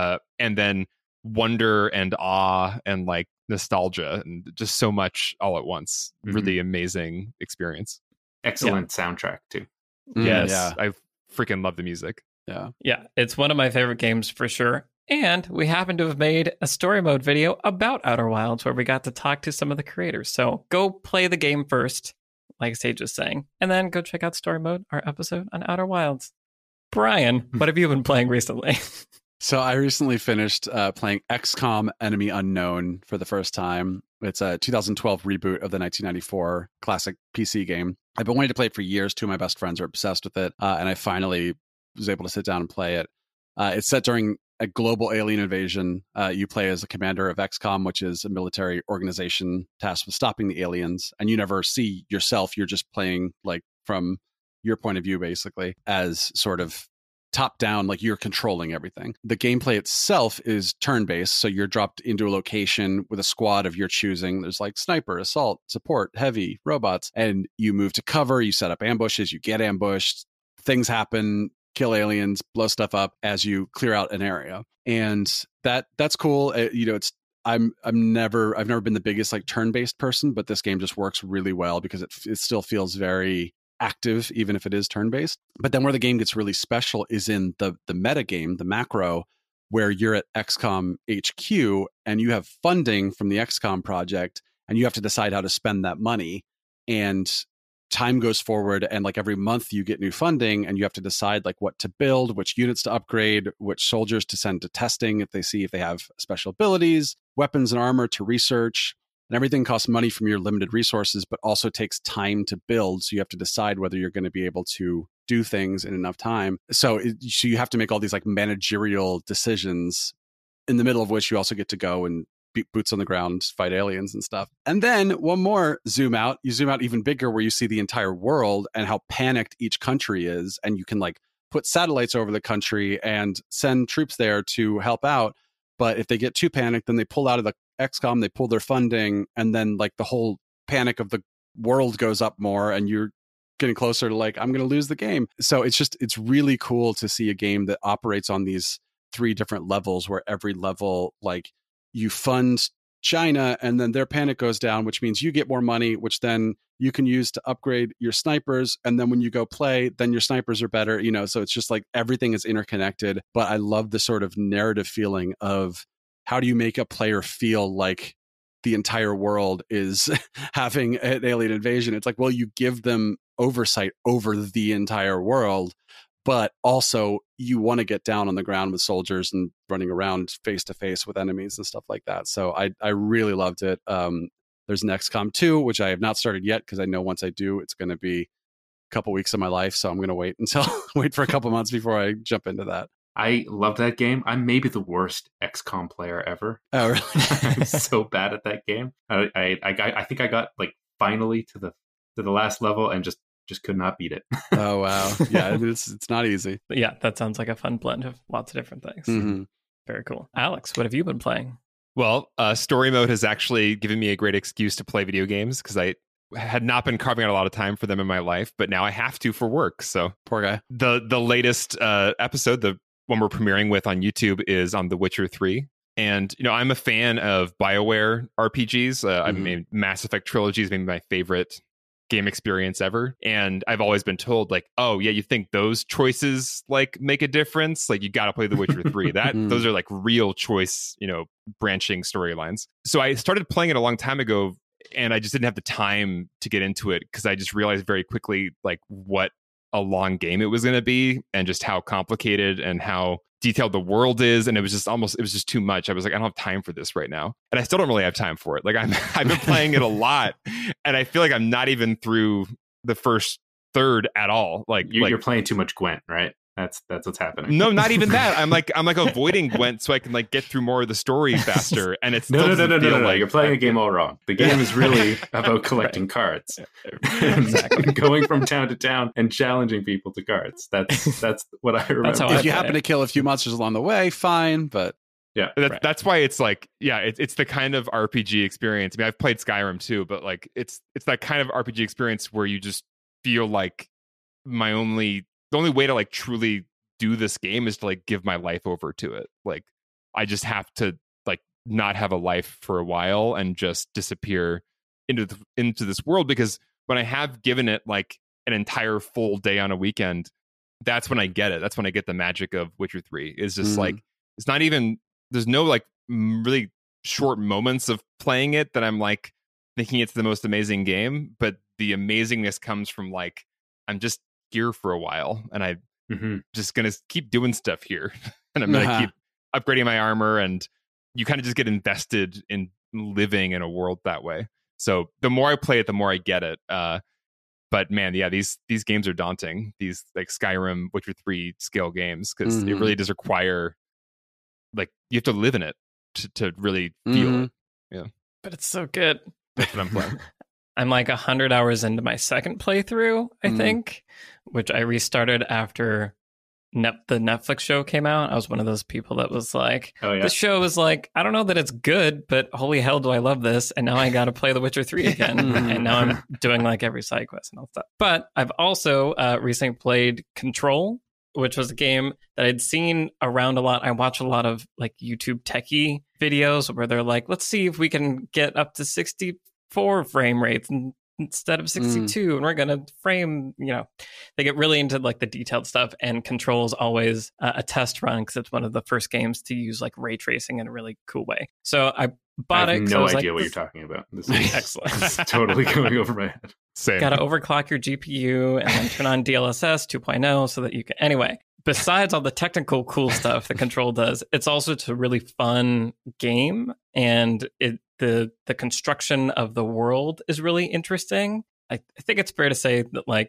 and then wonder and awe and like nostalgia and just so much all at once. Really amazing experience. Excellent soundtrack too. Yes, I freaking love the music. Yeah, it's one of my favorite games for sure. And we happen to have made a story mode video about Outer Wilds where we got to talk to some of the creators. So go play the game first, like Sage was saying, and then go check out story mode, our episode on Outer Wilds. Brian, what have you been playing recently? So I recently finished playing XCOM Enemy Unknown for the first time. It's a 2012 reboot of the 1994 classic PC game. I've been wanting to play it for years. Two of my best friends are obsessed with it, and I finally was able to sit down and play it. It's set during a global alien invasion. You play as a commander of XCOM, which is a military organization tasked with stopping the aliens, and you never see yourself. You're just playing like from your point of view, basically, as sort of top down, like you're controlling everything. The gameplay itself is turn-based, so you're dropped into a location with a squad of your choosing. There's like sniper, assault, support, heavy, robots, and you move to cover, you set up ambushes, you get ambushed, things happen, kill aliens, blow stuff up as you clear out an area. And that's cool. I've never been the biggest like turn-based person, but this game just works really well because it still feels very active, even if it is turn-based. But then where the game gets really special is in the meta game, the macro, where you're at XCOM HQ and you have funding from the XCOM project and you have to decide how to spend that money. And time goes forward, and like every month you get new funding and you have to decide like what to build, which units to upgrade, which soldiers to send to testing if they have special abilities, weapons and armor to research. And everything costs money from your limited resources, but also takes time to build. So you have to decide whether you're going to be able to do things in enough time. So you have to make all these like managerial decisions, in the middle of which you also get to go and boots on the ground, fight aliens and stuff. And then one more zoom out. You zoom out even bigger, where you see the entire world and how panicked each country is. And you can like put satellites over the country and send troops there to help out. But if they get too panicked, then they pull out of the XCOM, they pull their funding, and then like the whole panic of the world goes up more, and you're getting closer to like, I'm going to lose the game. So it's really cool to see a game that operates on these 3 different levels, where every level, like, you fund China and then their panic goes down, which means you get more money, which then you can use to upgrade your snipers. And then when you go play, then your snipers are better, so it's just like everything is interconnected. But I love the sort of narrative feeling of how do you make a player feel like the entire world is having an alien invasion? It's like, well, you give them oversight over the entire world, but also you want to get down on the ground with soldiers and running around face to face with enemies and stuff like that. So I really loved it. There's an XCOM 2, which I have not started yet, because I know once I do, it's going to be a couple weeks of my life. So I'm going to wait for a couple months before I jump into that. I love that game. I'm maybe the worst XCOM player ever. Oh, really? I'm so bad at that game. I think I got like finally to the last level and just could not beat it. Oh, wow. Yeah, it's not easy. But yeah, that sounds like a fun blend of lots of different things. Mm-hmm. Very cool. Alex, what have you been playing? Well, story mode has actually given me a great excuse to play video games, because I had not been carving out a lot of time for them in my life, but now I have to for work. So poor guy. The latest episode, the one we're premiering with on YouTube, is on The Witcher 3. And, I'm a fan of BioWare RPGs. I mean, Mass Effect trilogy is maybe my favorite game experience ever. And I've always been told, like, oh yeah, you think those choices like make a difference? Like, you got to play The Witcher 3. Those are like real choice, branching storylines. So I started playing it a long time ago, and I just didn't have the time to get into it, because I just realized very quickly like what a long game it was going to be, and just how complicated and how detailed the world is. And it was just too much. I was like, I don't have time for this right now. And I still don't really have time for it. Like, I've been playing it a lot, and I feel like I'm not even through the first third at all. Like, you're playing too much Gwent, right? That's what's happening. No, not even that. I'm like avoiding Gwent so I can like get through more of the story faster. And it's no. You're playing a game all wrong. The game is really about collecting cards, exactly. Going from town to town and challenging people to cards. That's what I remember. If you happen to kill a few monsters along the way, fine. But yeah, that's why it's like, yeah, it's the kind of RPG experience. I mean, I've played Skyrim too, but like it's that kind of RPG experience where you just feel like the only way to like truly do this game is to like give my life over to it. Like, I just have to like not have a life for a while and just disappear into this world, because when I have given it like an entire full day on a weekend, that's when I get it. That's when I get the magic of Witcher 3. It's just like, it's not even, there's no like really short moments of playing it that I'm like thinking it's the most amazing game, but the amazingness comes from like, I'm just here for a while, and I'm just gonna keep doing stuff here, and I'm gonna keep upgrading my armor, and you kind of just get invested in living in a world that way. So the more I play it, the more I get it. But man, yeah, these games are daunting. These like Skyrim, Witcher 3 scale games, because it really does require, like, you have to live in it to really feel it. Yeah, but it's so good. That's what I'm playing. I'm like 100 hours into my second playthrough, I think, which I restarted after the Netflix show came out. I was one of those people that was like, this show is like, I don't know that it's good, but holy hell do I love this. And now I got to play The Witcher 3 again. And now I'm doing like every side quest and all stuff. But I've also recently played Control, which was a game that I'd seen around a lot. I watch a lot of like YouTube techie videos where they're like, let's see if we can get up to 64 frame rates instead of 62, and we're gonna frame, they get really into like the detailed stuff. And Control is always a test run, because it's one of the first games to use like ray tracing in a really cool way. So I bought it. I have no idea what you're talking about. This is excellent. This is totally going over my head. Same. Got to overclock your GPU and then turn on DLSS 2.0 so that you can. Anyway, besides all the technical cool stuff that Control does, it's also a really fun game, and the construction of the world is really interesting. I think it's fair to say that like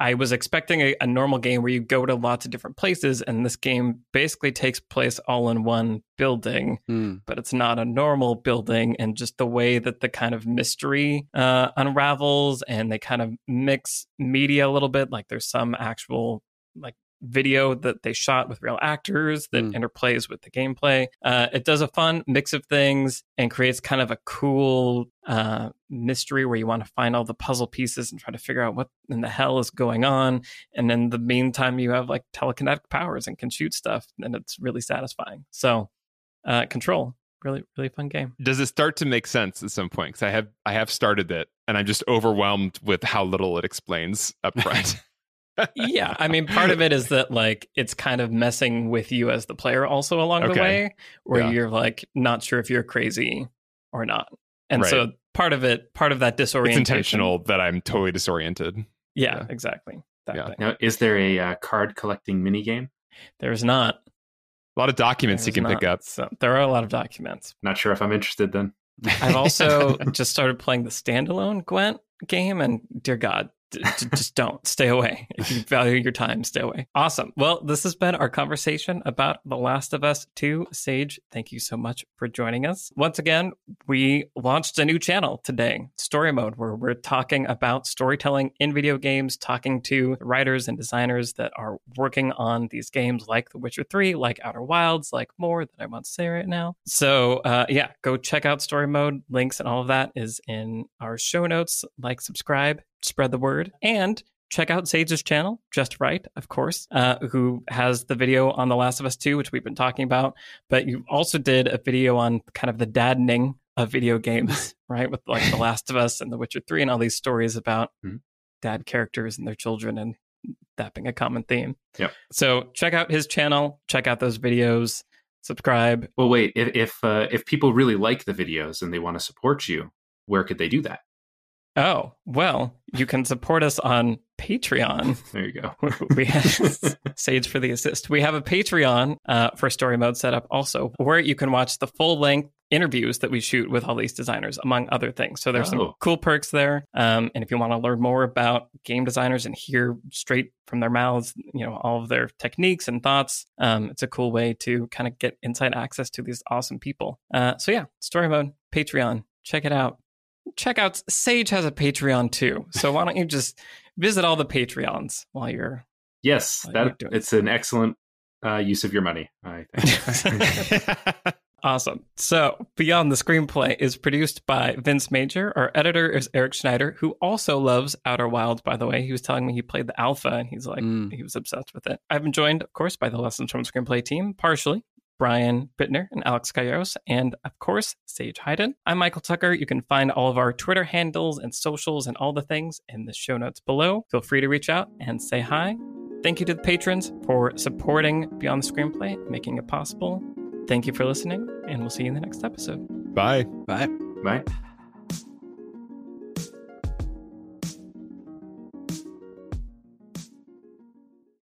I was expecting a normal game where you go to lots of different places, and this game basically takes place all in one building, but it's not a normal building. And just the way that the kind of mystery unravels, and they kind of mix media a little bit, like there's some actual like video that they shot with real actors that interplays with the gameplay. It does a fun mix of things and creates kind of a cool mystery where you want to find all the puzzle pieces and try to figure out what in the hell is going on. And in the meantime, you have like telekinetic powers and can shoot stuff, and it's really satisfying. So Control, really, really fun game. Does it start to make sense at some point? Because I have started it, and I'm just overwhelmed with how little it explains up front. Yeah, I mean, part of it is that like it's kind of messing with you as the player also along the way, where you're like not sure if you're crazy or not. And so part of that disorientation. It's intentional that I'm totally disoriented. Yeah. Exactly. Thing. Now, is there a card collecting mini game? There's not. A lot of documents you can pick up. So there are a lot of documents. Not sure if I'm interested then. I've also just started playing the standalone Gwent game, and dear God, just don't. Stay away. If you value your time, stay away. Awesome. Well, this has been our conversation about The Last of Us 2. Sage, thank you so much for joining us. Once again, we launched a new channel today, Story Mode, where we're talking about storytelling in video games, talking to writers and designers that are working on these games like The Witcher 3, like Outer Wilds, like more that I want to say right now. So go check out Story Mode. Links and all of that is in our show notes. Like, subscribe, spread the word, and check out Sage's channel, Just Right, of course, who has the video on The Last of Us 2, which we've been talking about. But you also did a video on kind of the daddening of video games, right? With like The Last of Us and The Witcher 3 and all these stories about dad characters and their children, and that being a common theme. Yep. So check out his channel, check out those videos, subscribe. Well, wait, if people really like the videos and they want to support you, where could they do that? Oh, well, you can support us on Patreon. There you go. We have Sage for the assist. We have a Patreon for Story Mode set up also, where you can watch the full-length interviews that we shoot with all these designers, among other things. So there's some cool perks there. And if you want to learn more about game designers and hear straight from their mouths, all of their techniques and thoughts, it's a cool way to kind of get inside access to these awesome people. Story Mode, Patreon, check it out. Check out Sage has a Patreon too. So why don't you just visit all the Patreons while you're it's an excellent use of your money, I think. Awesome. So Beyond the Screenplay is produced by Vince Major. Our editor is Eric Schneider, who also loves Outer Wilds, by the way. He was telling me he played the alpha and he's like, he was obsessed with it. I've been joined, of course, by the Lessons from Screenplay team, partially Brian Bittner and Alex Calleros, and of course, Sage Hayden. I'm Michael Tucker. You can find all of our Twitter handles and socials and all the things in the show notes below. Feel free to reach out and say hi. Thank you to the patrons for supporting Beyond the Screenplay, making it possible. Thank you for listening, and we'll see you in the next episode. Bye. Bye. Bye.